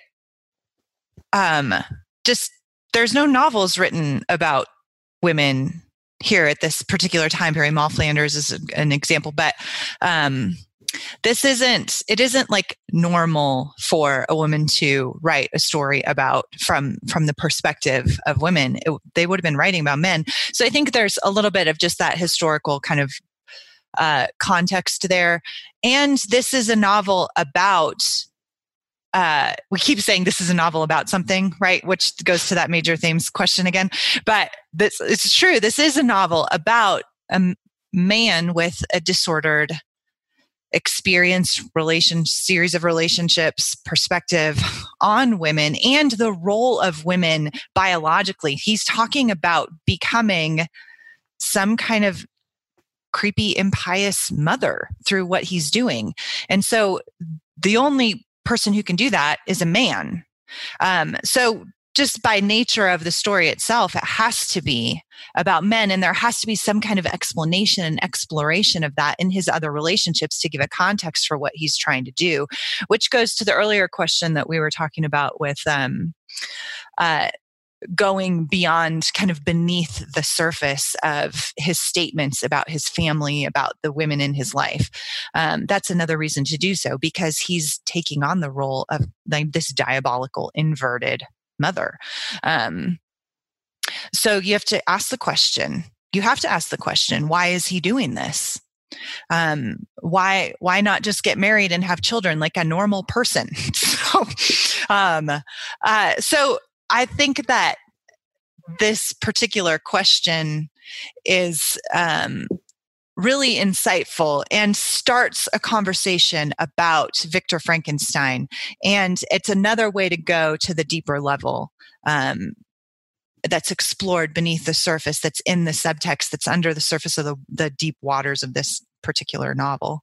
um, just, there's no novels written about women here at this particular time period. Moll Flanders is an example, but um, this isn't, it isn't like normal for a woman to write a story about from, from the perspective of women. It, they would have been writing about men. So I think there's a little bit of just that historical kind of uh, context there. And this is a novel about, uh, we keep saying this is a novel about something, right? Which goes to that major themes question again. But this, it's true. This is a novel about a man with a disordered experience, relation, series of relationships, perspective on women and the role of women biologically. He's talking about becoming some kind of creepy, impious mother through what he's doing. And so the only person who can do that is a man. Um, so just by nature of the story itself, it has to be about men, and there has to be some kind of explanation and exploration of that in his other relationships to give a context for what he's trying to do, which goes to the earlier question that we were talking about with um, uh, going beyond kind of beneath the surface of his statements about his family, about the women in his life. Um, that's another reason to do so, because he's taking on the role of like this diabolical, inverted mother. Um, So you have to ask the question. You have to ask the question, why is he doing this? Um, why, why not just get married and have children like a normal person? so, um, uh, so I think that this particular question is, um, really insightful and starts a conversation about Victor Frankenstein. And it's another way to go to the deeper level, um, that's explored beneath the surface, that's in the subtext, that's under the surface of the, the deep waters of this particular novel.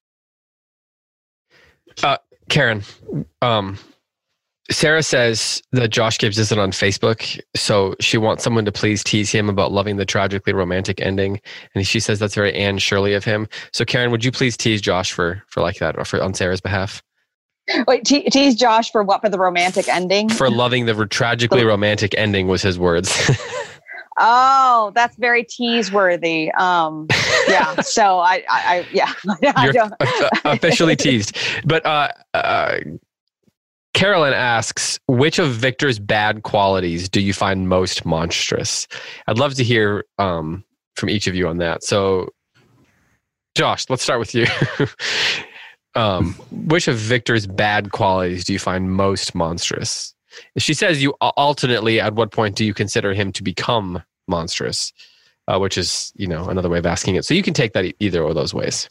Uh, Karen, um, Sarah says that Josh Gibbs isn't on Facebook, so she wants someone to please tease him about loving the tragically romantic ending. And she says that's very Anne Shirley of him. So Karen, would you please tease Josh for, for like that, or for on Sarah's behalf? Wait, te- tease Josh for what? For the romantic ending? For loving the tragically romantic ending was his words. Oh, that's very tease worthy. Um, yeah. So I, I, I yeah. I You're don't. officially teased. But uh, uh, Carolyn asks, which of Victor's bad qualities do you find most monstrous? I'd love to hear um, from each of you on that. So, Josh, let's start with you. Um, which of Victor's bad qualities do you find most monstrous? She says you alternately, at what point do you consider him to become monstrous? Uh, which is, you know, another way of asking it. So you can take that either of those ways.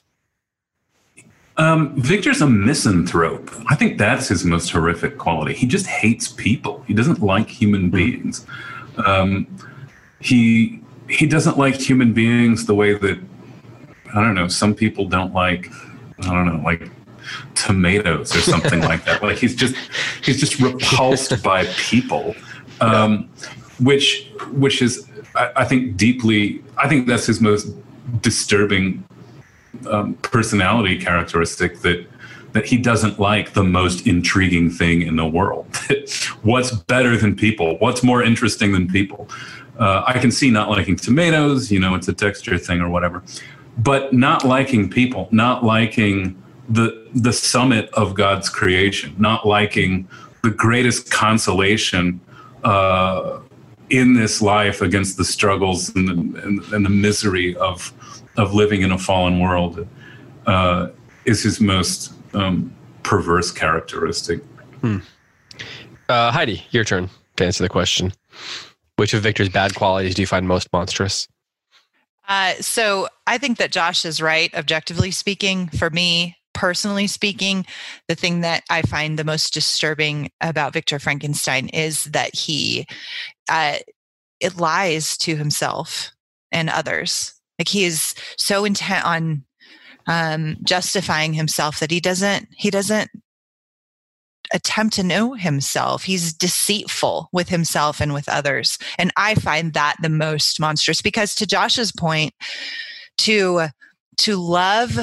Um, Victor's a misanthrope. I think that's his most horrific quality. He just hates people. He doesn't like human beings. Um, he he doesn't like human beings the way that, I don't know, some people don't like, I don't know, like tomatoes or something like that. Like he's just he's just repulsed by people, um, which which is I, I think deeply. I think that's his most disturbing um, personality characteristic. That that he doesn't like the most intriguing thing in the world. What's better than people? What's more interesting than people? Uh, I can see not liking tomatoes. You know, it's a texture thing or whatever. But not liking people, not liking the the summit of God's creation, not liking the greatest consolation uh, in this life against the struggles and the, and, and the misery of of living in a fallen world, uh, is his most um, perverse characteristic. Hmm. Uh, Heidi, your turn to answer the question. Which of Victor's bad qualities do you find most monstrous? Uh, so I think that Josh is right, objectively speaking. For me, personally speaking, the thing that I find the most disturbing about Victor Frankenstein is that he uh, it lies to himself and others. Like he is so intent on um, justifying himself that he doesn't he doesn't attempt to know himself. He's deceitful with himself and with others. And I find that the most monstrous, because to Josh's point, to, to love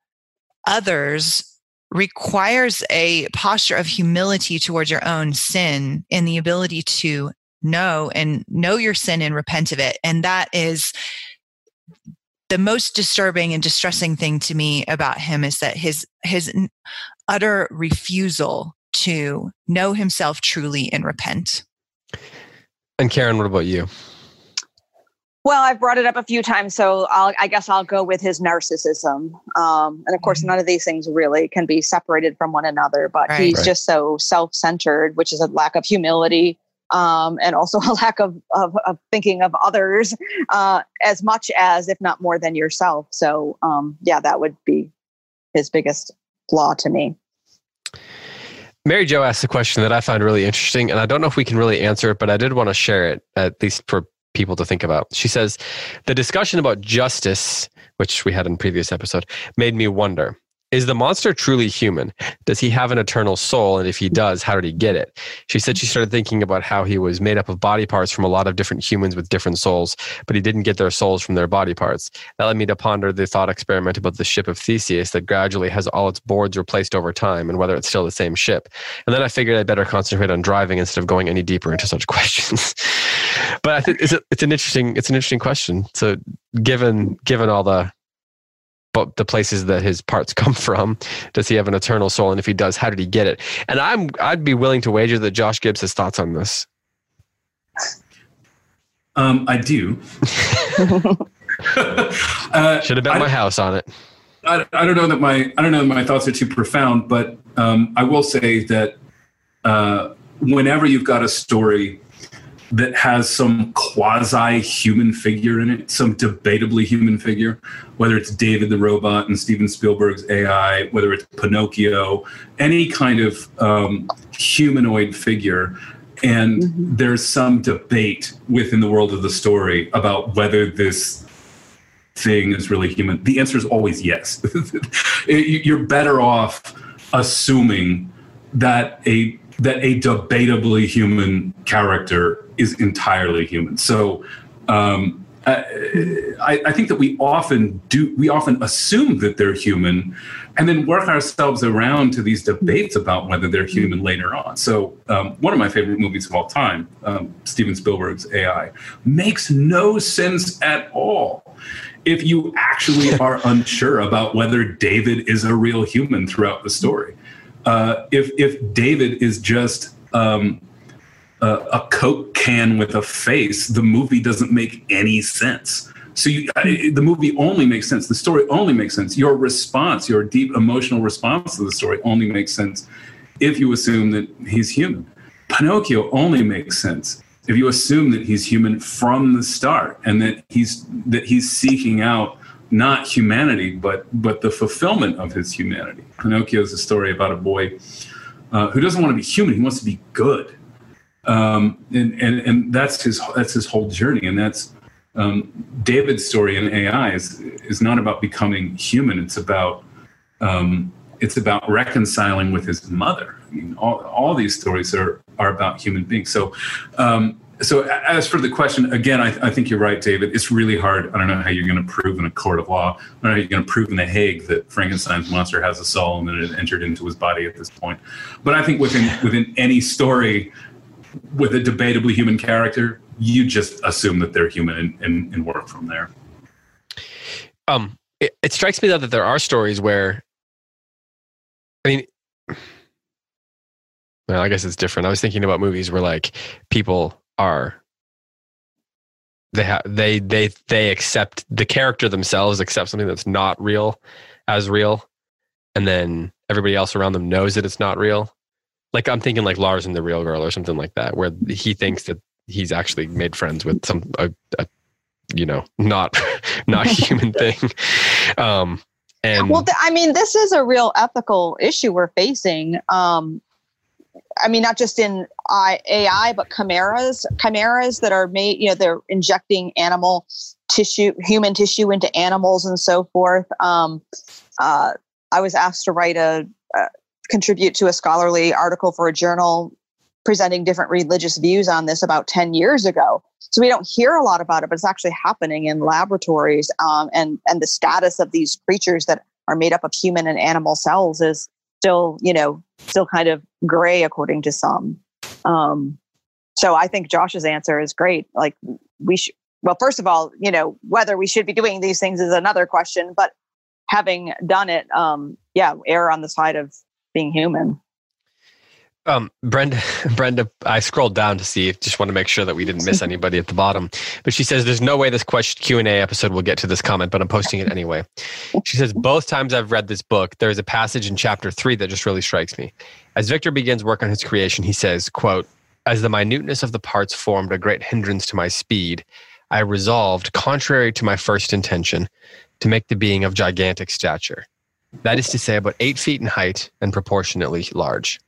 others requires a posture of humility towards your own sin and the ability to know and know your sin and repent of it. And that is the most disturbing and distressing thing to me about him, is that his, his utter refusal to know himself truly and repent. And Karen, what about you? Well, I've brought it up a few times, so I'll, I guess I'll go with his narcissism. Um, and of course, none of these things really can be separated from one another, but right. he's Right. just so self-centered, which is a lack of humility, um, and also a lack of, of, of thinking of others uh, as much as, if not more than yourself. So um, yeah, that would be his biggest flaw to me. Mary Jo asked a question that I find really interesting, and I don't know if we can really answer it, but I did want to share it, at least for people to think about. She says, the discussion about justice, which we had in a previous episode, made me wonder, is the monster truly human? Does he have an eternal soul? And if he does, how did he get it? She said she started thinking about how he was made up of body parts from a lot of different humans with different souls, but he didn't get their souls from their body parts. That led me to ponder the thought experiment about the ship of Theseus that gradually has all its boards replaced over time, and whether it's still the same ship. And then I figured I'd better concentrate on driving instead of going any deeper into such questions. But I think it's, a, it's an interesting it's an interesting question. So given given all the but the places that his parts come from, does he have an eternal soul? And if he does, how did he get it? And I'm, I'd be willing to wager that Josh Gibbs has thoughts on this. Um, I do. uh, Should have bet I, my house on it. I, I don't know that my I don't know that my thoughts are too profound, but um, I will say that uh, whenever you've got a story that has some quasi-human figure in it, some debatably human figure, whether it's David the Robot and Steven Spielberg's A I, whether it's Pinocchio, any kind of um, humanoid figure, and mm-hmm. there's some debate within the world of the story about whether this thing is really human. The answer is always yes. You're better off assuming that a that a debatably human character is entirely human. So um, I, I think that we often do, we often assume that they're human and then work ourselves around to these debates about whether they're human later on. So um, one of my favorite movies of all time, um, Steven Spielberg's A I, makes no sense at all if you actually are unsure about whether David is a real human throughout the story. Uh, if if David is just um, a, a Coke can with a face, the movie doesn't make any sense. So you, I, the movie only makes sense. The story only makes sense. Your response, your deep emotional response to the story only makes sense if you assume that he's human. Pinocchio only makes sense if you assume that he's human from the start and that he's that he's seeking out not humanity, but but the fulfillment of his humanity. Pinocchio is a story about a boy uh, who doesn't want to be human; he wants to be good, um, and and and that's his that's his whole journey. And that's um, David's story in A I is is not about becoming human; it's about um, it's about reconciling with his mother. I mean, all all these stories are are about human beings. So. Um, So as for the question, again, I, I think you're right, David. It's really hard. I don't know how you're going to prove in a court of law. I don't know how you're going to prove in The Hague that Frankenstein's monster has a soul and that it entered into his body at this point. But I think within within any story with a debatably human character, you just assume that they're human and, and, and work from there. Um, it, it strikes me, though, that there are stories where, I mean, well, I guess it's different. I was thinking about movies where, like, people are they have they they they accept the character themselves accept something that's not real as real, and then everybody else around them knows that it's not real. Like I'm thinking like Lars and the Real Girl or something like that, where he thinks that he's actually made friends with some a, a you know not not human thing. Um, and well, th- I mean, this is a real ethical issue we're facing. Um, I mean, not just in A I, but chimeras, chimeras that are made, you know, they're injecting animal tissue, human tissue into animals and so forth. Um, uh, I was asked to write a, uh, contribute to a scholarly article for a journal presenting different religious views on this about ten years ago. So we don't hear a lot about it, but it's actually happening in laboratories. Um, and, and the status of these creatures that are made up of human and animal cells is still, you know, still kind of gray according to some. Um, so I think Josh's answer is great. Like we should, well, first of all, you know, whether we should be doing these things is another question, but having done it, um, yeah, err on the side of being human. Um, Brenda, Brenda, I scrolled down to see, just want to make sure that we didn't miss anybody at the bottom. But she says, there's no way this question Q and A episode will get to this comment, but I'm posting it anyway. She says, both times I've read this book, there is a passage in chapter three that just really strikes me. As Victor begins work on his creation, he says, quote, as the minuteness of the parts formed a great hindrance to my speed, I resolved, contrary to my first intention, to make the being of gigantic stature. That is to say, about eight feet in height and proportionately large.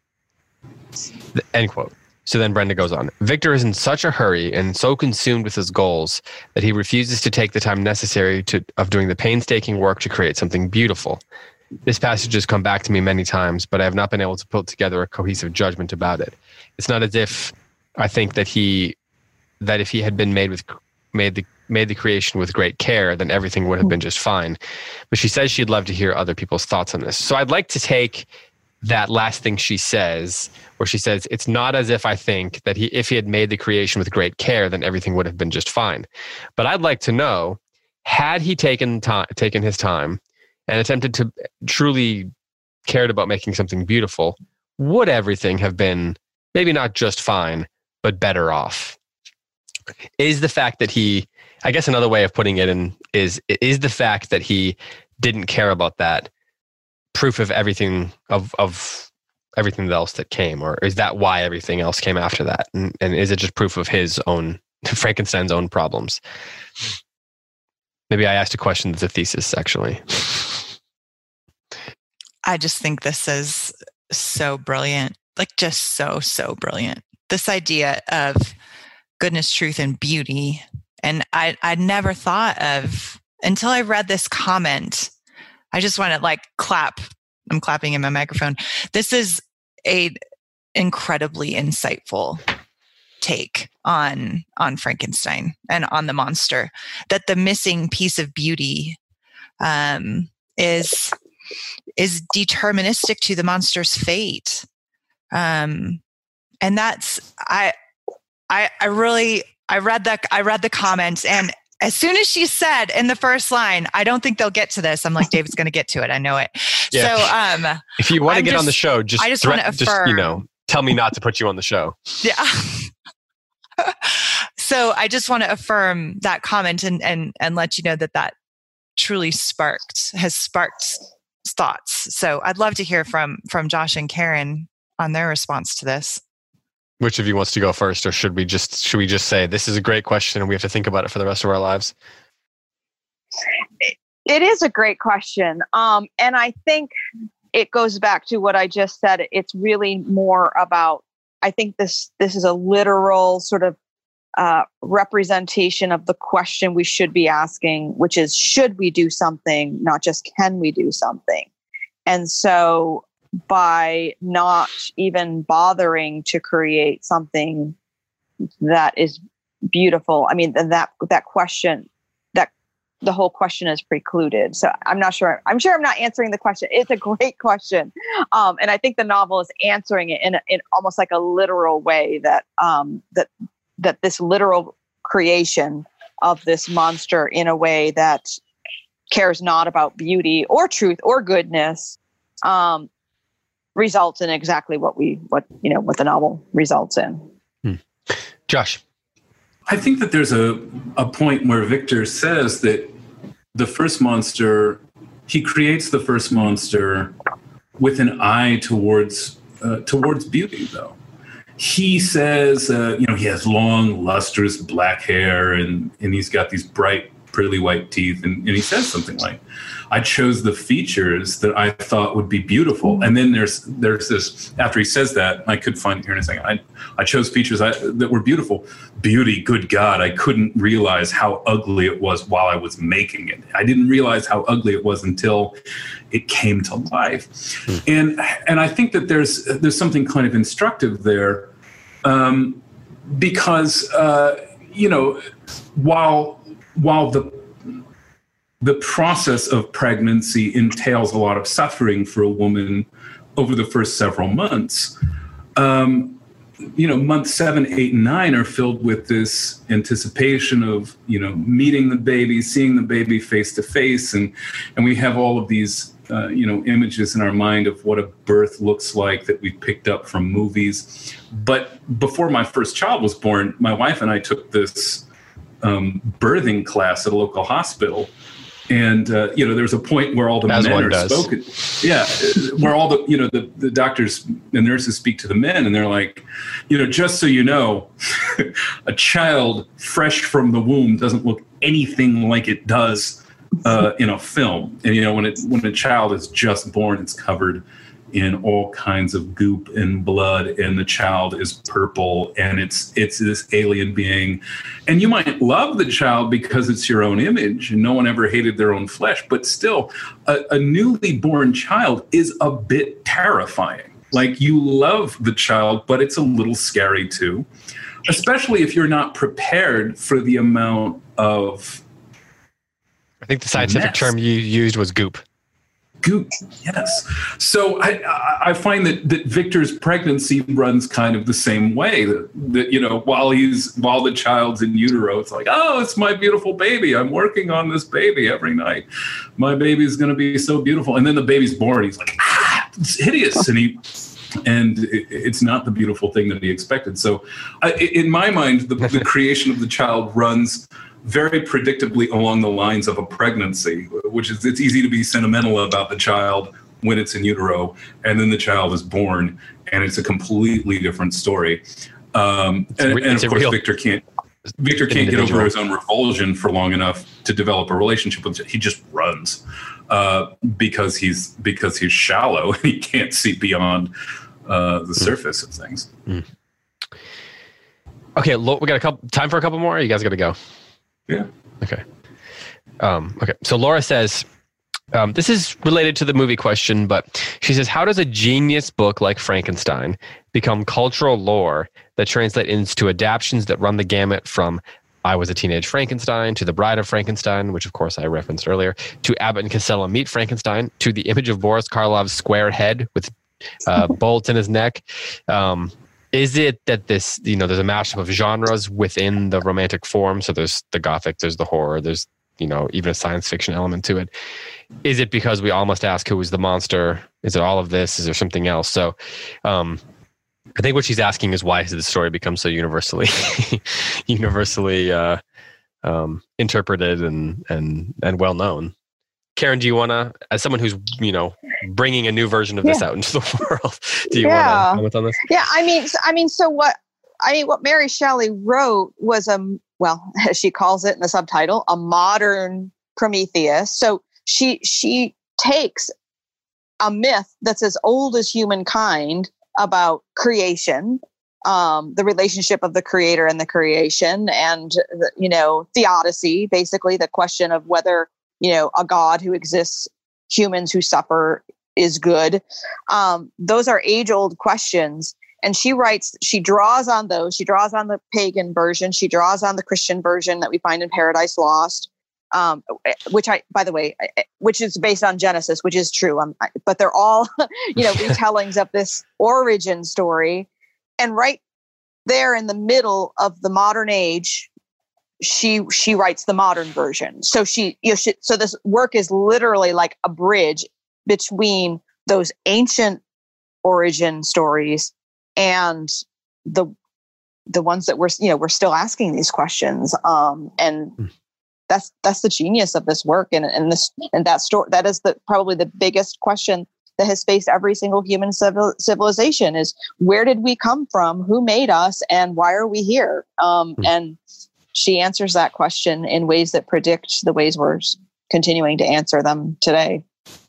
The end quote. So then Brenda goes on. Victor is in such a hurry and so consumed with his goals that he refuses to take the time necessary to of doing the painstaking work to create something beautiful. This passage has come back to me many times, but I have not been able to put together a cohesive judgment about it. It's not as if I think that he that if he had been made with made the made the creation with great care, then everything would have been just fine. But she says she'd love to hear other people's thoughts on this. So I'd like to take that last thing she says, where she says, it's not as if I think that he, if he had made the creation with great care, then everything would have been just fine. But I'd like to know, had he taken time, taken his time and attempted to truly cared about making something beautiful, would everything have been maybe not just fine, but better off? is the fact that he, I guess another way of putting it in is, is the fact that he didn't care about that proof of everything of, of everything else that came, or is that why everything else came after that? And, and is it just proof of his own, Frankenstein's own problems? Maybe I asked a question that's a thesis, actually. I just think this is so brilliant. Like just so, so brilliant. This idea of goodness, truth, and beauty. And I, I never thought of, until I read this comment, I just want to like clap. I'm clapping in my microphone. This is a incredibly insightful take on, on Frankenstein and on the monster, that the missing piece of beauty um, is, is deterministic to the monster's fate. Um, and that's, I, I, I really, I read that, I read the comments, and as soon as she said in the first line, I don't think they'll get to this, I'm like, David's going to get to it. I know it. Yeah. So, um, if you want to get just, on the show, just, I just threat, want to affirm, just, you know, tell me not to put you on the show. Yeah. So I just want to affirm that comment and, and, and let you know that that truly sparked, has sparked thoughts. So I'd love to hear from, from Josh and Karen on their response to this. Which of you wants to go first, or should we just should we just say this is a great question and we have to think about it for the rest of our lives? It is a great question, um, and I think it goes back to what I just said. It's really more about. I think this this is a literal sort of uh, representation of the question we should be asking, which is, should we do something, not just can we do something? And so, by not even bothering to create something that is beautiful, I mean, that that question, that the whole question is precluded. So I'm not sure. I'm sure I'm not answering the question. It's a great question, um, and I think the novel is answering it in a, in almost like a literal way. That um, that that this literal creation of this monster in a way that cares not about beauty or truth or goodness. Um, results in exactly what we, what, you know, what the novel results in. Hmm. Josh. I think that there's a, a point where Victor says that the first monster, he creates the first monster with an eye towards, uh, towards beauty though. He says, uh, you know, he has long, lustrous black hair and, and he's got these bright, pearly white teeth. And, and he says something like, I chose the features that I thought would be beautiful. And then there's there's this, after he says that, I could find it here in a second, I, I chose features I, that were beautiful. Beauty, good God, I couldn't realize how ugly it was while I was making it. I didn't realize how ugly it was until it came to life. Hmm. And and I think that there's there's something kind of instructive there, um, because, uh, you know, while while the The process of pregnancy entails a lot of suffering for a woman over the first several months. Um, you know, months seven, eight, and nine are filled with this anticipation of, you know, meeting the baby, seeing the baby face to face. And, and we have all of these, uh, you know, images in our mind of what a birth looks like that we've picked up from movies. But before my first child was born, my wife and I took this um, birthing class at a local hospital. And, uh, you know, there's a point where all the As men are does. spoken. Yeah. Where all the, you know, the, the doctors and nurses speak to the men and they're like, you know, just so you know, a child fresh from the womb doesn't look anything like it does uh, in a film. And, you know, when it, when a child is just born, it's covered in all kinds of goop and blood, and the child is purple, and it's it's this alien being. And you might love the child because it's your own image, and no one ever hated their own flesh, but still, a, a newly born child is a bit terrifying. Like, you love the child, but it's a little scary too, especially if you're not prepared for the amount of I think the scientific mess. term you used was goop. Goop, yes. So I, I find that, that Victor's pregnancy runs kind of the same way. That, that, you know, while he's while the child's in utero, it's like, oh, it's my beautiful baby. I'm working on this baby every night. My baby's going to be so beautiful. And then the baby's born. He's like, ah, it's hideous. And he and it, it's not the beautiful thing that he expected. So, I, in my mind, the, the creation of the child runs very predictably along the lines of a pregnancy, which is it's easy to be sentimental about the child when it's in utero, and then the child is born, and it's a completely different story. Um, and, re- and of course, real- Victor can't. Victor can't get over his own revulsion for long enough to develop a relationship with it. He just runs uh, because he's because he's shallow and he can't see beyond uh, the mm. surface of things. Mm. Okay, we got a couple time for a couple more. Or you guys got to go. Yeah. Okay. Um, okay. So Laura says, um, this is related to the movie question, but she says, how does a genius book like Frankenstein become cultural lore that translate into adaptions that run the gamut from I Was a Teenage Frankenstein to The Bride of Frankenstein, which of course I referenced earlier, to Abbott and Costello Meet Frankenstein, to the image of Boris Karloff's square head with uh, bolts in his neck? Um, is it that this, you know, there's a mashup of genres within the romantic form? So there's the Gothic, there's the horror, there's, you know, even a science fiction element to it. Is it because we all must ask who is the monster? Is it all of this? Is there something else? So um, I think what she's asking is why has the story become so universally universally uh, um, interpreted and, and, and well known? Karen, do you want to, as someone who's, you know, bringing a new version of this yeah. out into the world, do you yeah. want to comment on this? Yeah, I mean, I mean, so what, I mean, what Mary Shelley wrote was a, well, as she calls it in the subtitle, a modern Prometheus. So she, she takes a myth that's as old as humankind about creation, um, the relationship of the creator and the creation, and, the, you know, theodicy, basically the question of whether, you know, a God who exists, humans who suffer is good. Um, those are age-old questions. And she writes, she draws on those. She draws on the pagan version. She draws on the Christian version that we find in Paradise Lost, um, which I, by the way, which is based on Genesis, which is true. Um, but they're all, you know, retellings of this origin story. And right there in the middle of the modern age, she she writes the modern version. So she, you know, she, so this work is literally like a bridge between those ancient origin stories and the the ones that we're, you know, we're still asking these questions. Um, and that's that's the genius of this work. And and this and that story, that is the probably the biggest question that has faced every single human civil, civilization is, where did we come from? Who made us? And why are we here? Um, mm. And she answers that question in ways that predict the ways we're continuing to answer them today.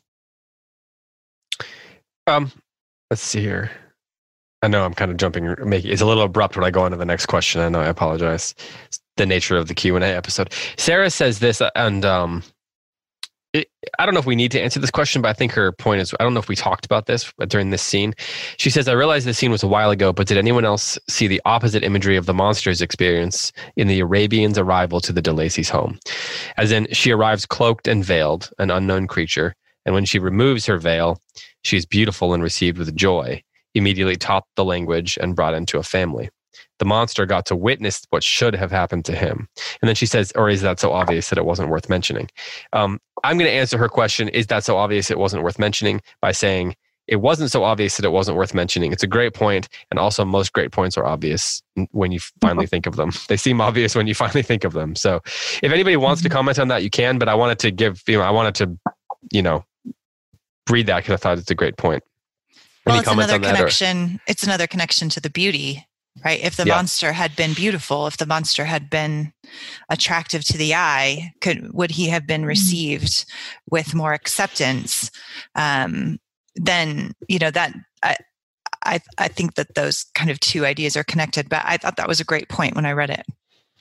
Um, let's see here. I know I'm kind of jumping, making it's a little abrupt when I go on to the next question. I know, I apologize. It's the nature of the Q and A episode. Sarah says this, and um, it, I don't know if we need to answer this question, but I think her point is, I don't know if we talked about this during this scene. She says, I realized this scene was a while ago, but did anyone else see the opposite imagery of the monster's experience in the Arabian's arrival to the de Lacy's home? As in, she arrives cloaked and veiled, an unknown creature, and when she removes her veil, she is beautiful and received with joy, immediately taught the language and brought into a family. The monster got to witness what should have happened to him. And then she says, or is that so obvious that it wasn't worth mentioning? Um, I'm going to answer her question, is that so obvious it wasn't worth mentioning, by saying it wasn't so obvious that it wasn't worth mentioning. It's a great point, and also most great points are obvious when you finally think of them. They seem obvious when you finally think of them. So if anybody wants to comment on that, you can, but I wanted to give, you know, I wanted to, you know, read that because I thought it's a great point. Well, it's another connection. Or? It's another connection to the beauty, right? If the yeah. monster had been beautiful, if the monster had been attractive to the eye, could would he have been received with more acceptance? Um, then you know that I, I I think that those kind of two ideas are connected. But I thought that was a great point when I read it.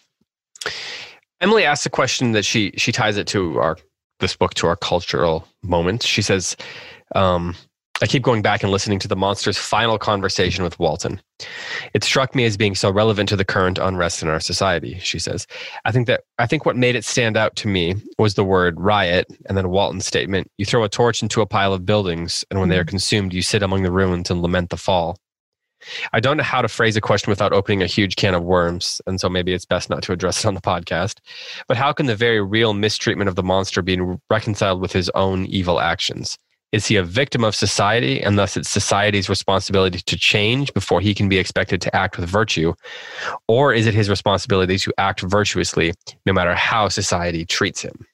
Emily asked a question that she she ties it to our this book to our cultural moment. She says. Um, I keep going back and listening to the monster's final conversation with Walton. It struck me as being so relevant to the current unrest in our society, she says. I think that I think what made it stand out to me was the word riot, and then Walton's statement, you throw a torch into a pile of buildings, and when they are consumed, you sit among the ruins and lament the fall. I don't know how to phrase a question without opening a huge can of worms, and so maybe it's best not to address it on the podcast. But how can the very real mistreatment of the monster be reconciled with his own evil actions? Is he a victim of society, and thus it's society's responsibility to change before he can be expected to act with virtue? Or is it his responsibility to act virtuously no matter how society treats him?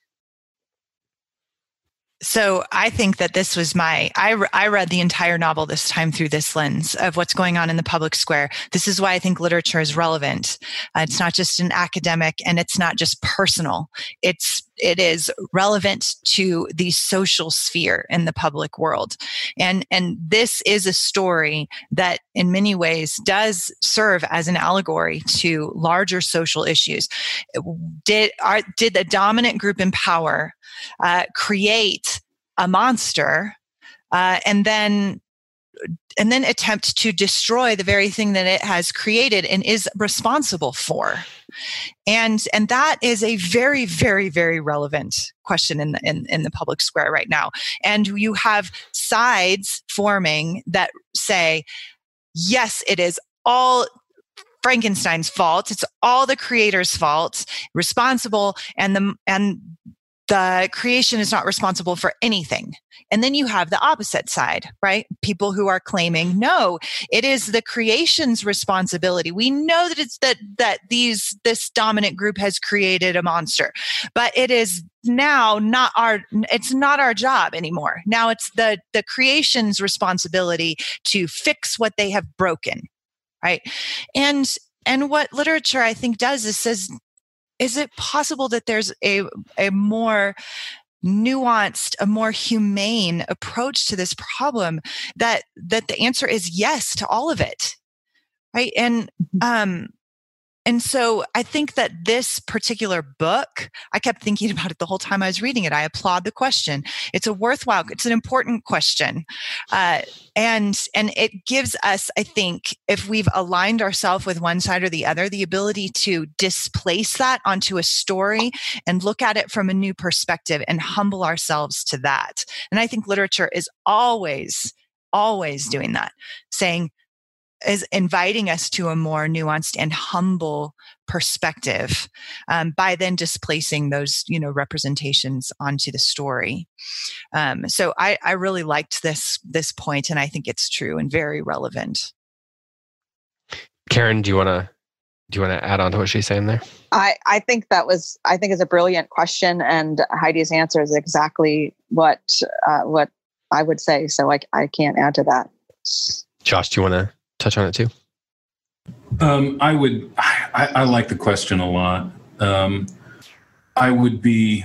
So I think that this was my, I, re- I read the entire novel this time through this lens of what's going on in the public square. This is why I think literature is relevant. Uh, it's not just an academic, and it's not just personal. It's, it is relevant to the social sphere in the public world. And, and this is a story that in many ways does serve as an allegory to larger social issues. Did, are, did the dominant group in power uh, create a monster uh, and then and then attempt to destroy the very thing that it has created and is responsible for? And and that is a very, very, very relevant question in the in, in the public square right now. And you have sides forming that say, yes, it is all Frankenstein's fault. It's all the creator's fault, responsible, and the and the creation is not responsible for anything. And then you have the opposite side, right? People who are claiming, no, it is the creation's responsibility. We know that it's that that these this dominant group has created a monster, but it is now not our it's not our job anymore. Now it's the the creation's responsibility to fix what they have broken, right? And and what literature I think does is says, is it possible that there's a, a more nuanced, a more humane approach to this problem, that, that the answer is yes to all of it, right? And, um, and so I think that this particular book, I kept thinking about it the whole time I was reading it. I applaud the question. It's a worthwhile, it's an important question. Uh, and, and it gives us, I think, if we've aligned ourselves with one side or the other, the ability to displace that onto a story and look at it from a new perspective and humble ourselves to that. And I think literature is always, always doing that, saying, is inviting us to a more nuanced and humble perspective um, by then displacing those, you know, representations onto the story. Um, so I, I really liked this this point, and I think it's true and very relevant. Karen, do you want to do you want to add on to what she's saying there? I, I think that was I think is a brilliant question, and Heidi's answer is exactly what uh, what I would say. So I I can't add to that. Josh, do you want to touch on it too? Um, I would, I, I like the question a lot. Um, I would be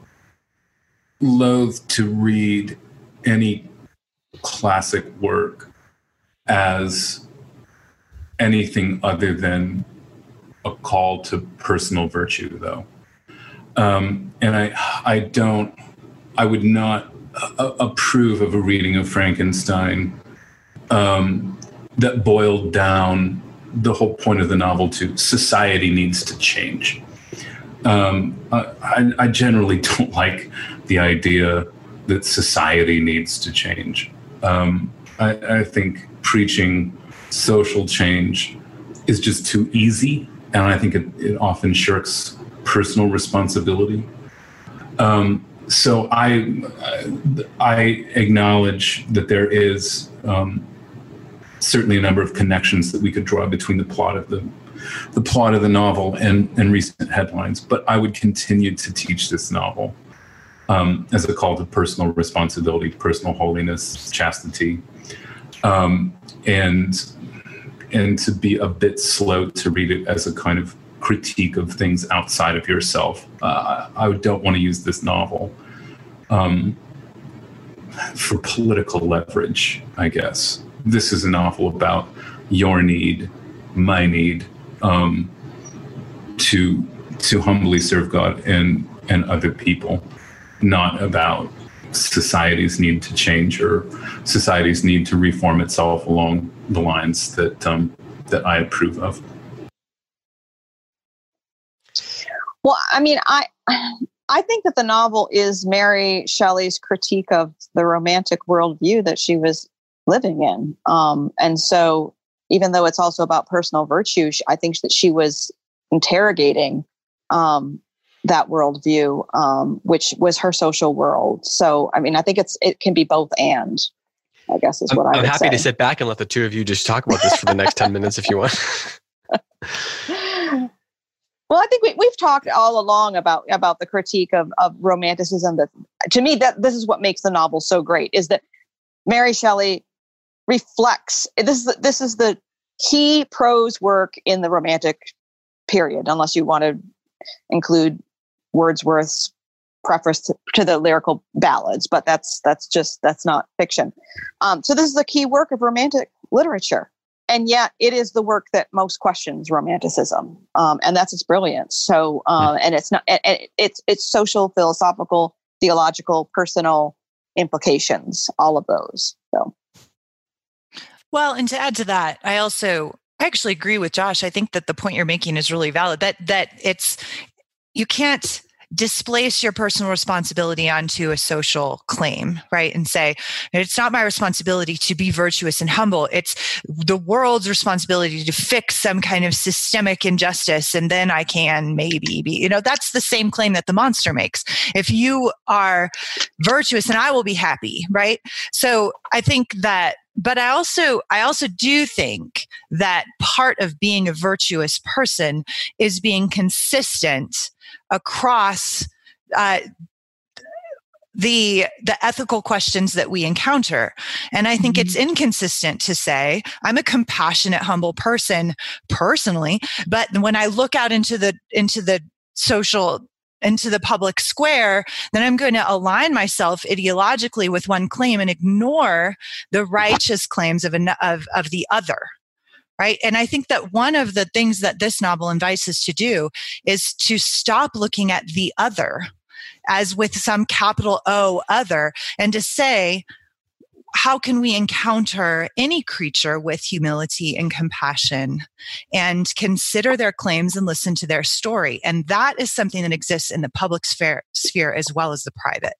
loath to read any classic work as anything other than a call to personal virtue, though. Um, and I, I don't, I would not uh, approve of a reading of Frankenstein um, that boiled down the whole point of the novel to society needs to change. Um, I, I generally don't like the idea that society needs to change. Um, I, I think preaching social change is just too easy, and I think it, it often shirks personal responsibility. Um, so I, I acknowledge that there is um, certainly a number of connections that we could draw between the plot of the the plot of the novel and, and recent headlines. But I would continue to teach this novel um, as a call to personal responsibility, personal holiness, chastity, um, and and to be a bit slow to read it as a kind of critique of things outside of yourself. Uh, I don't want to use this novel um, for political leverage, I guess. This is a novel about your need, my need, um, to to humbly serve God and, and other people, not about society's need to change or society's need to reform itself along the lines that um, that I approve of. Well, I mean, I I think that the novel is Mary Shelley's critique of the romantic worldview that she was living in. Um, and so even though it's also about personal virtue, I think that she was interrogating um, that worldview, um, which was her social world. So, I mean, I think it's it can be both and, I guess is what I'm, I would I'm happy say. to sit back and let the two of you just talk about this for the next ten minutes if you want. Well, I think we, we've talked all along about, about the critique of, of romanticism. That, to me, that this is what makes the novel so great, is that Mary Shelley reflects, this is the, this is the key prose work in the Romantic period, unless you want to include Wordsworth's preface to, to the lyrical ballads, but that's that's just that's not fiction. Um, so this is the key work of Romantic literature, and yet it is the work that most questions Romanticism, um, and that's its brilliance. So, uh, and it's not, and it's it's social, philosophical, theological, personal implications, all of those. So, well, and to add to that, I also I actually agree with Josh. I think that the point you're making is really valid. That that it's you can't displace your personal responsibility onto a social claim, right? And say, it's not my responsibility to be virtuous and humble. It's the world's responsibility to fix some kind of systemic injustice. And then I can maybe be, you know, that's the same claim that the monster makes. If you are virtuous, then I will be happy, right? So I think that, but I also, I also do think that part of being a virtuous person is being consistent across uh, the the ethical questions that we encounter. And I think mm-hmm. it's inconsistent to say, I'm a compassionate, humble person personally, but when I look out into the into the social into the public square, then I'm going to align myself ideologically with one claim and ignore the righteous claims of, an, of, of the other. Right. And I think that one of the things that this novel invites us to do is to stop looking at the other as with some capital O other, and to say, how can we encounter any creature with humility and compassion and consider their claims and listen to their story? And that is something that exists in the public sphere, sphere as well as the private.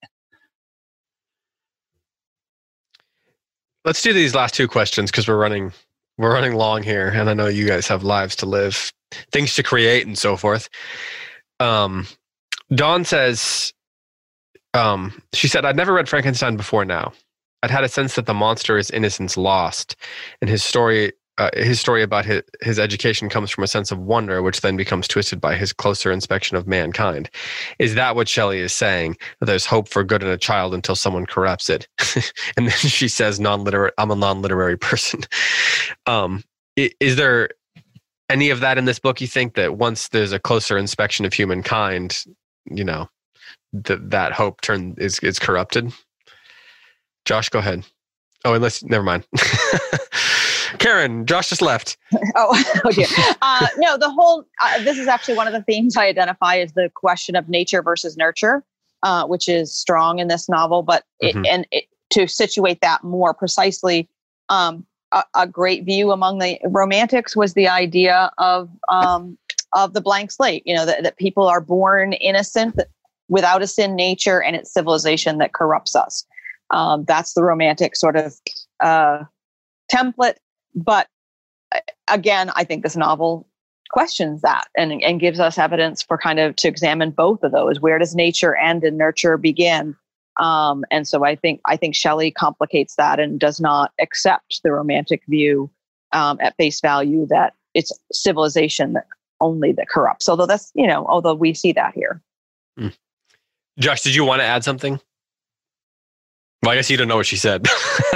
Let's do these last two questions because we're running we're running long here, and I know you guys have lives to live, things to create, and so forth. Um, Dawn says, um, she said, I'd never read Frankenstein before now. I'd had a sense that the monster is innocence lost, and his story, uh, his story about his, his education comes from a sense of wonder, which then becomes twisted by his closer inspection of mankind. Is that what Shelley is saying? That there's hope for good in a child until someone corrupts it? And then she says, non-literary, I'm a non-literary person. Um, is there any of that in this book? You think that once there's a closer inspection of humankind, you know, that that hope turn is is corrupted? Josh, go ahead. Oh, unless, never mind. Karen, Josh just left. oh, oh dear. Uh, no, the whole, uh, this is actually one of the themes I identify as the question of nature versus nurture, uh, which is strong in this novel. But it, mm-hmm. and it, to situate that more precisely, um, a, a great view among the Romantics was the idea of um, of the blank slate. You know, that, that people are born innocent, without a sin nature, and it's civilization that corrupts us. Um, that's the Romantic sort of uh, template. But again, I think this novel questions that and, and gives us evidence for kind of to examine both of those. Where does nature end and nurture begin? Um, and so I think I think Shelley complicates that and does not accept the Romantic view um, at face value that it's civilization that only that corrupts. Although that's, you know, although we see that here. Mm. Josh, did you want to add something? Well, I guess you don't know what she said.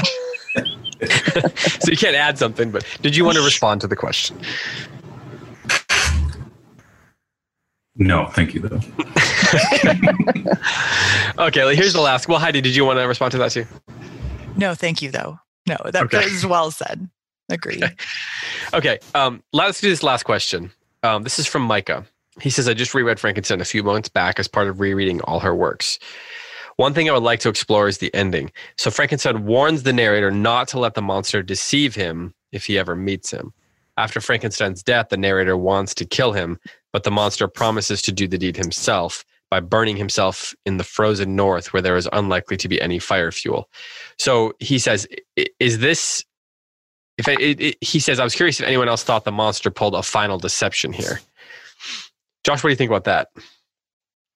So you can't add something, but did you want to respond to the question? No, thank you, though. Okay, well, here's the last. Well, Heidi, did you want to respond to that too? No, thank you, though. No, that, okay. that is well said. Agreed. Okay, okay um, let's do this last question. Um, this is from Micah. He says, I just reread Frankenstein a few months back as part of rereading all her works. One thing I would like to explore is the ending. So Frankenstein warns the narrator not to let the monster deceive him if he ever meets him. After Frankenstein's death, the narrator wants to kill him, but the monster promises to do the deed himself by burning himself in the frozen north where there is unlikely to be any fire fuel. So he says, is this, if I, it, it, he says, I was curious if anyone else thought the monster pulled a final deception here. Josh, what do you think about that?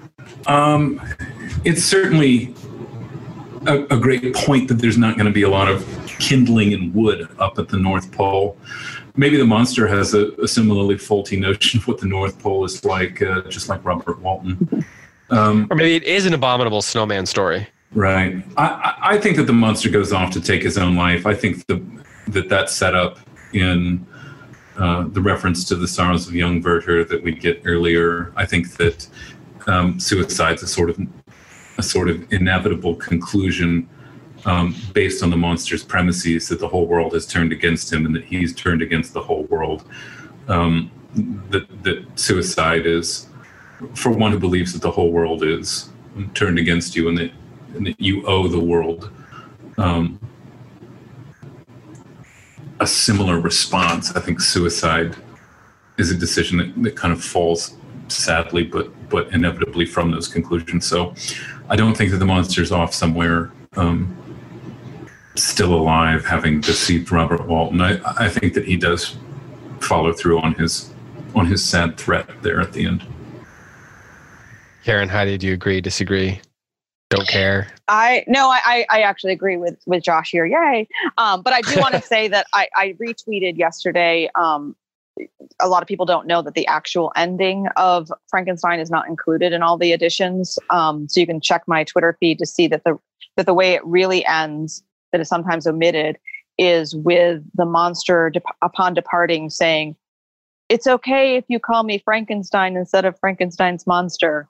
Um, it's certainly a, a great point that there's not going to be a lot of kindling in wood up at the North Pole. Maybe the monster has a, a similarly faulty notion of what the North Pole is like, uh, just like Robert Walton. Um, or maybe it is an abominable snowman story. Right. I, I think that the monster goes off to take his own life. I think the, that that's set up in uh, the reference to the sorrows of young Werther that we get earlier. I think that um, suicide's a sort of a sort of inevitable conclusion um, based on the monster's premises that the whole world has turned against him and that he's turned against the whole world. Um, that, that suicide is, for one who believes that the whole world is turned against you and that, and that you owe the world um, a similar response. I think suicide is a decision that, that kind of falls sadly, but but inevitably from those conclusions. So I don't think that the monster's off somewhere um, still alive, having deceived Robert Walton. I, I think that he does follow through on his on his sad threat there at the end. Karen, Heidi, do you agree, disagree? Don't care. I no, I, I actually agree with, with Josh here. Yay. Um, but I do want to say that I, I retweeted yesterday. Um, a lot of people don't know that the actual ending of Frankenstein is not included in all the editions. Um, so you can check my Twitter feed to see that the that the way it really ends, that is sometimes omitted, is with the monster de- upon departing saying, "It's okay if you call me Frankenstein instead of Frankenstein's monster."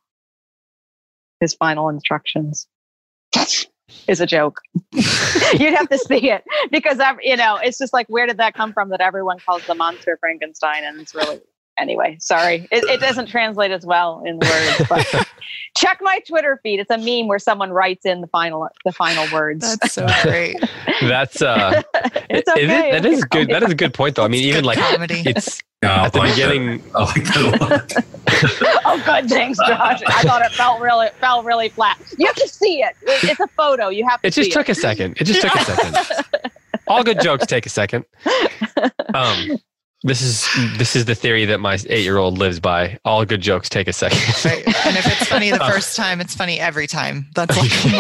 His final instructions is a joke. You'd have to see it because, you know, it's just like, where did that come from that everyone calls the monster Frankenstein? And it's really, anyway, sorry. It, it doesn't translate as well in words, but check my Twitter feed. It's a meme where someone writes in the final, the final words. That's so great. That's, uh, it's okay. It is, that is good. That is a good point though. I mean, It's even like comedy. it's Yeah, at the like beginning. That. I like that a lot. Oh, good. Thanks, Josh. I thought it felt really, felt really flat. You have to see it. It's a photo. You have to It see just took it. a second. It just took a second. All good jokes take a second. Um, this is this is the theory that my eight-year-old lives by. All good jokes take a second. Right. And if it's funny the first time, it's funny every time. That's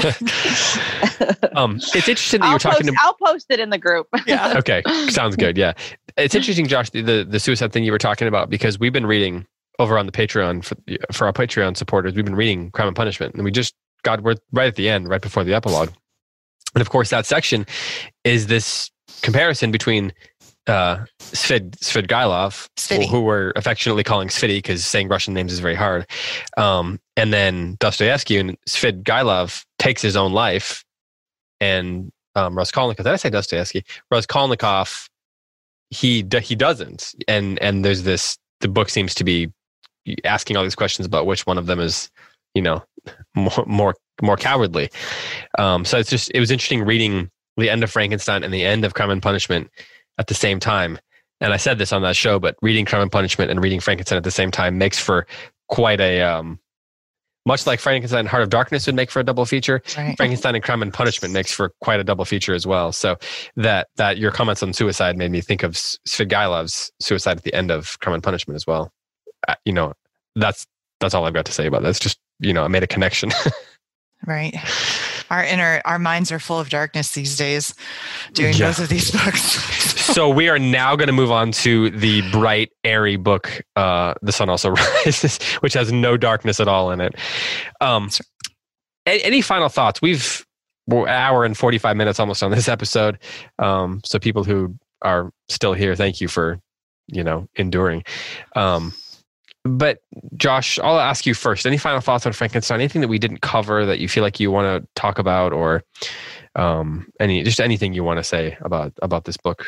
like, um, it's interesting that I'll you're talking post, to. I'll post it in the group. yeah. Okay, sounds good. Yeah, it's interesting, Josh, the the suicide thing you were talking about, because we've been reading over on the Patreon for for our Patreon supporters. We've been reading Crime and Punishment, and we just got we're right at the end, right before the epilogue, and of course that section is this comparison between uh, Svid Svidrigailov, Svidi. who we're affectionately calling Svidi because saying Russian names is very hard, um, and then Dostoevsky, and Svidrigailov takes his own life, and um, Raskolnikov. Did I say Dostoevsky? Raskolnikov, he he doesn't, and and there's this. The book seems to be asking all these questions about which one of them is, you know, more more more cowardly. Um, so it's just it was interesting reading the end of Frankenstein and the end of Crime and Punishment at the same time. And I said this on that show, but reading Crime and Punishment and reading Frankenstein at the same time makes for quite a um, much like Frankenstein and Heart of Darkness would make for a double feature. Right. Frankenstein and Crime and Punishment makes for quite a double feature as well. So that that your comments on suicide made me think of Svidrigaïlov's suicide at the end of Crime and Punishment as well. Uh, you know, that's that's all I've got to say about that. It's just, you know, I made a connection. Right. Our inner, our minds are full of darkness these days doing Yeah. both of these books. So we are now going to move on to the bright, airy book, uh, The Sun Also Rises, which has no darkness at all in it. Um, a- any final thoughts? We've we're an hour and forty-five minutes almost on this episode. Um, so people who are still here, thank you for, you know, enduring. Um, but Josh, I'll ask you first. Any final thoughts on Frankenstein? Anything that we didn't cover that you feel like you want to talk about, or um, any just anything you want to say about about this book?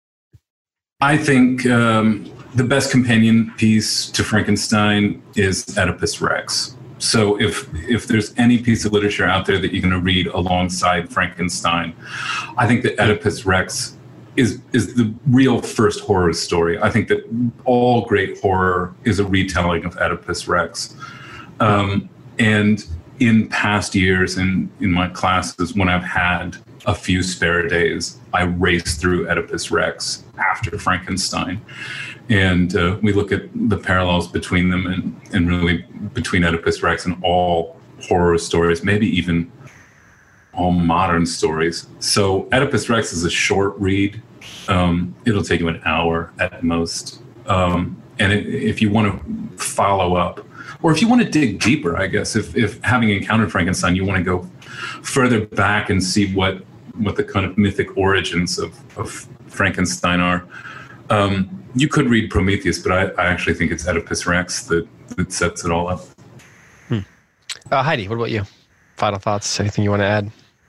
I think um, the best companion piece to Frankenstein is Oedipus Rex. So if if there's any piece of literature out there that you're going to read alongside Frankenstein, I think that Oedipus Rex is is the real first horror story. I think that all great horror is a retelling of Oedipus Rex. Um, and in past years, in, in my classes, when I've had a few spare days, I race through Oedipus Rex after Frankenstein. And uh, we look at the parallels between them and, and really between Oedipus Rex and all horror stories, maybe even all modern stories. So Oedipus Rex is a short read. Um, it'll take you an hour at most. Um, and it, if you want to follow up, or if you want to dig deeper, I guess, if, if having encountered Frankenstein, you want to go further back and see what, what the kind of mythic origins of, of Frankenstein are, um, you could read Prometheus, but I, I actually think it's Oedipus Rex that, that sets it all up. Hmm. Uh, Heidi, what about you? Final thoughts? Anything you want to add?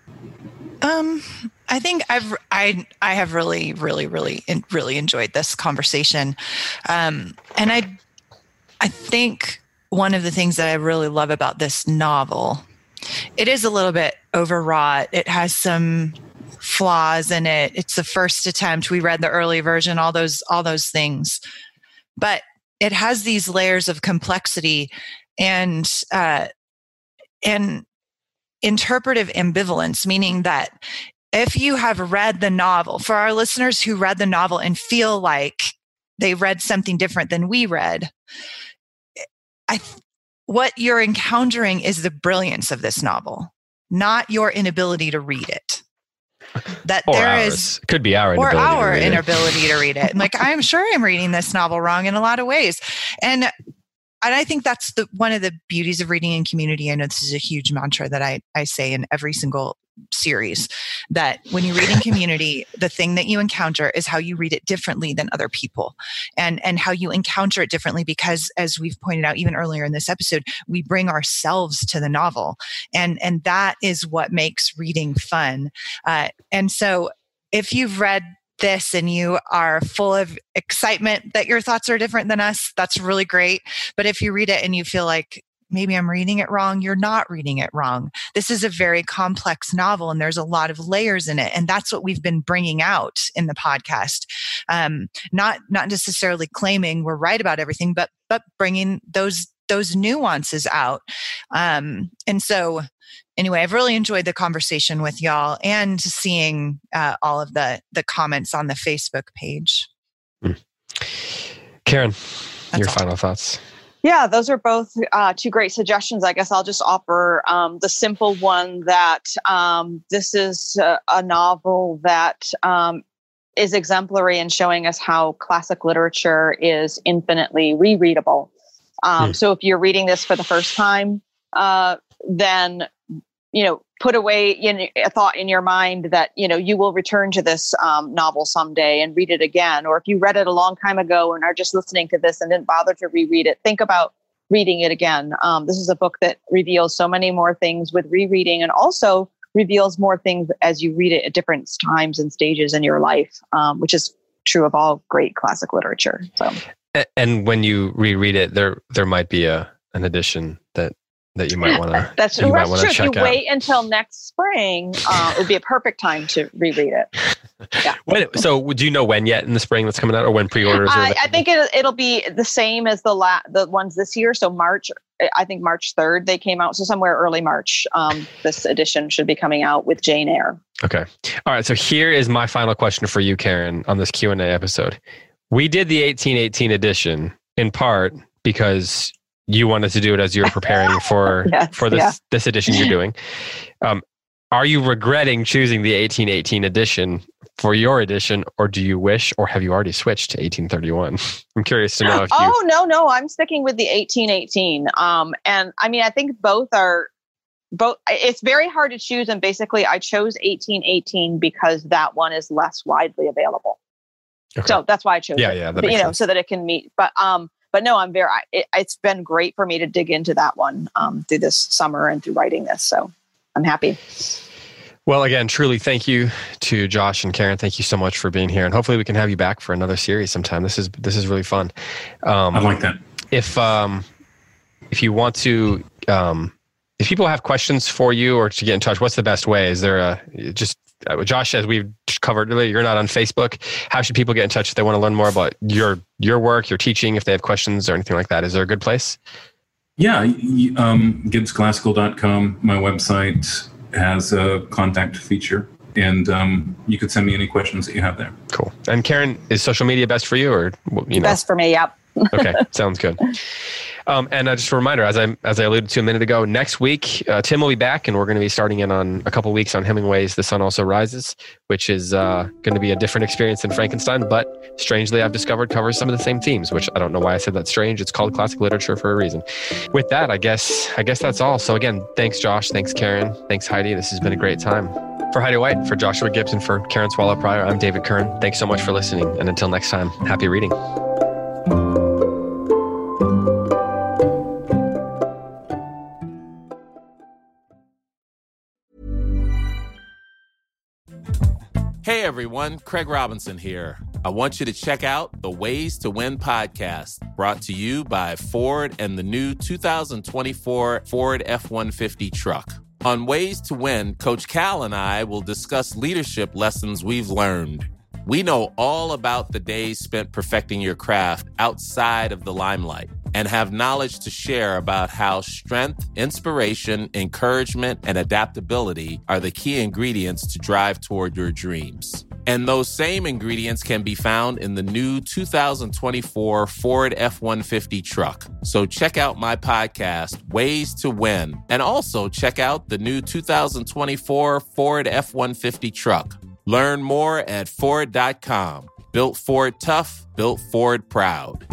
Um, I think I've I I have really really really really enjoyed this conversation, um, and I I think one of the things that I really love about this novel, it is a little bit overwrought. It has some flaws in it. It's the first attempt. We read the early version, all those all those things, but it has these layers of complexity and uh, and interpretive ambivalence, meaning that if you have read the novel, for our listeners who read the novel and feel like they read something different than we read, I th- what you're encountering is the brilliance of this novel, not your inability to read it. That or there ours. is Could be our or inability our to read inability to read it. Like, I'm sure I'm reading this novel wrong in a lot of ways. And And I think that's the one of the beauties of reading in community. I know this is a huge mantra that I, I say in every single series, that when you read in community, the thing that you encounter is how you read it differently than other people, and, and how you encounter it differently because, as we've pointed out even earlier in this episode, we bring ourselves to the novel. And, and that is what makes reading fun. Uh, and so if you've read this and you are full of excitement that your thoughts are different than us, that's really great. But if you read it and you feel like maybe I'm reading it wrong, you're not reading it wrong. This is a very complex novel and there's a lot of layers in it. And that's what we've been bringing out in the podcast. Um, not, not necessarily claiming we're right about everything, but, but bringing those, those nuances out. Um, and so Anyway, I've really enjoyed the conversation with y'all and seeing uh, all of the the comments on the Facebook page. Mm. Karen, That's your all. final thoughts. Yeah, those are both uh, two great suggestions. I guess I'll just offer um, the simple one that um, this is a, a novel that um, is exemplary in showing us how classic literature is infinitely rereadable. Um, mm. So if you're reading this for the first time, uh, then you know, put away in a thought in your mind that, you know, you will return to this um, novel someday and read it again. Or if you read it a long time ago and are just listening to this and didn't bother to reread it, think about reading it again. Um, this is a book that reveals so many more things with rereading, and also reveals more things as you read it at different times and stages in your life, um, which is true of all great classic literature. So, and when you reread it, there there might be a an edition that that you might want to. That's you that's might true. If you out. wait until next spring, uh, it would be a perfect time to reread it. Yeah. When, so, do you know when yet in the spring that's coming out, or when pre-orders? Are I, I think it, it'll be the same as the la- the ones this year. So March, I think March third they came out. So somewhere early March, um, this edition should be coming out with Jane Eyre. Okay. All right. So here is my final question for you, Karen, on this Q and A episode. We did the eighteen eighteen edition in part because you wanted to do it as you're preparing for yes, for this yeah. this edition you're doing. Um, are you regretting choosing the eighteen eighteen edition for your edition, or do you wish, or have you already switched to eighteen thirty-one? I'm curious to know if you... Oh, no, no, I'm sticking with the eighteen eighteen. Um, and I mean, I think both are, both. It's very hard to choose. And basically I chose eighteen eighteen because that one is less widely available. Okay. So that's why I chose yeah, it. Yeah, that but, makes you know, sense. so that it can meet. But um, but no, I'm very. It, it's been great for me to dig into that one um, through this summer and through writing this. So I'm happy. Well, again, truly, thank you to Josh and Karen. Thank you so much for being here, and hopefully we can have you back for another series sometime. This is this is really fun. Um, I like that. If um, if you want to, um, if people have questions for you or to get in touch, what's the best way? Is there a just Uh, Josh, as we've covered earlier, you're not on Facebook. How should people get in touch if they want to learn more about your your work, your teaching, if they have questions or anything like that? Is there a good place? Yeah, um, Gibbs Classical dot com, my website, has a contact feature. And um, you could send me any questions that you have there. Cool. And Karen, is social media best for you, or you know? Best for me, yep. Okay, sounds good. Um, and uh, just a reminder, as I as I alluded to a minute ago, next week uh, Tim will be back, and we're going to be starting in on a couple weeks on Hemingway's "The Sun Also Rises," which is uh, going to be a different experience than Frankenstein, but strangely, I've discovered covers some of the same themes. Which I don't know why I said that's strange. It's called classic literature for a reason. With that, I guess I guess that's all. So again, thanks Josh, thanks Karen, thanks Heidi. This has been a great time. For Heidi White, for Joshua Gibbs, and for Karen Swallow Prior, I'm David Kern. Thanks so much for listening, and until next time, happy reading. Hey everyone, Craig Robinson here. I want you to check out the Ways to Win podcast, brought to you by Ford and the new two thousand twenty-four Ford F one fifty truck. On Ways to Win, Coach Cal and I will discuss leadership lessons we've learned. We know all about the days spent perfecting your craft outside of the limelight and have knowledge to share about how strength, inspiration, encouragement, and adaptability are the key ingredients to drive toward your dreams. And those same ingredients can be found in the new two thousand twenty-four Ford F one fifty truck. So check out my podcast, Ways to Win, and also check out the new two thousand twenty-four Ford F one fifty truck. Learn more at Ford dot com. Built Ford tough, built Ford proud.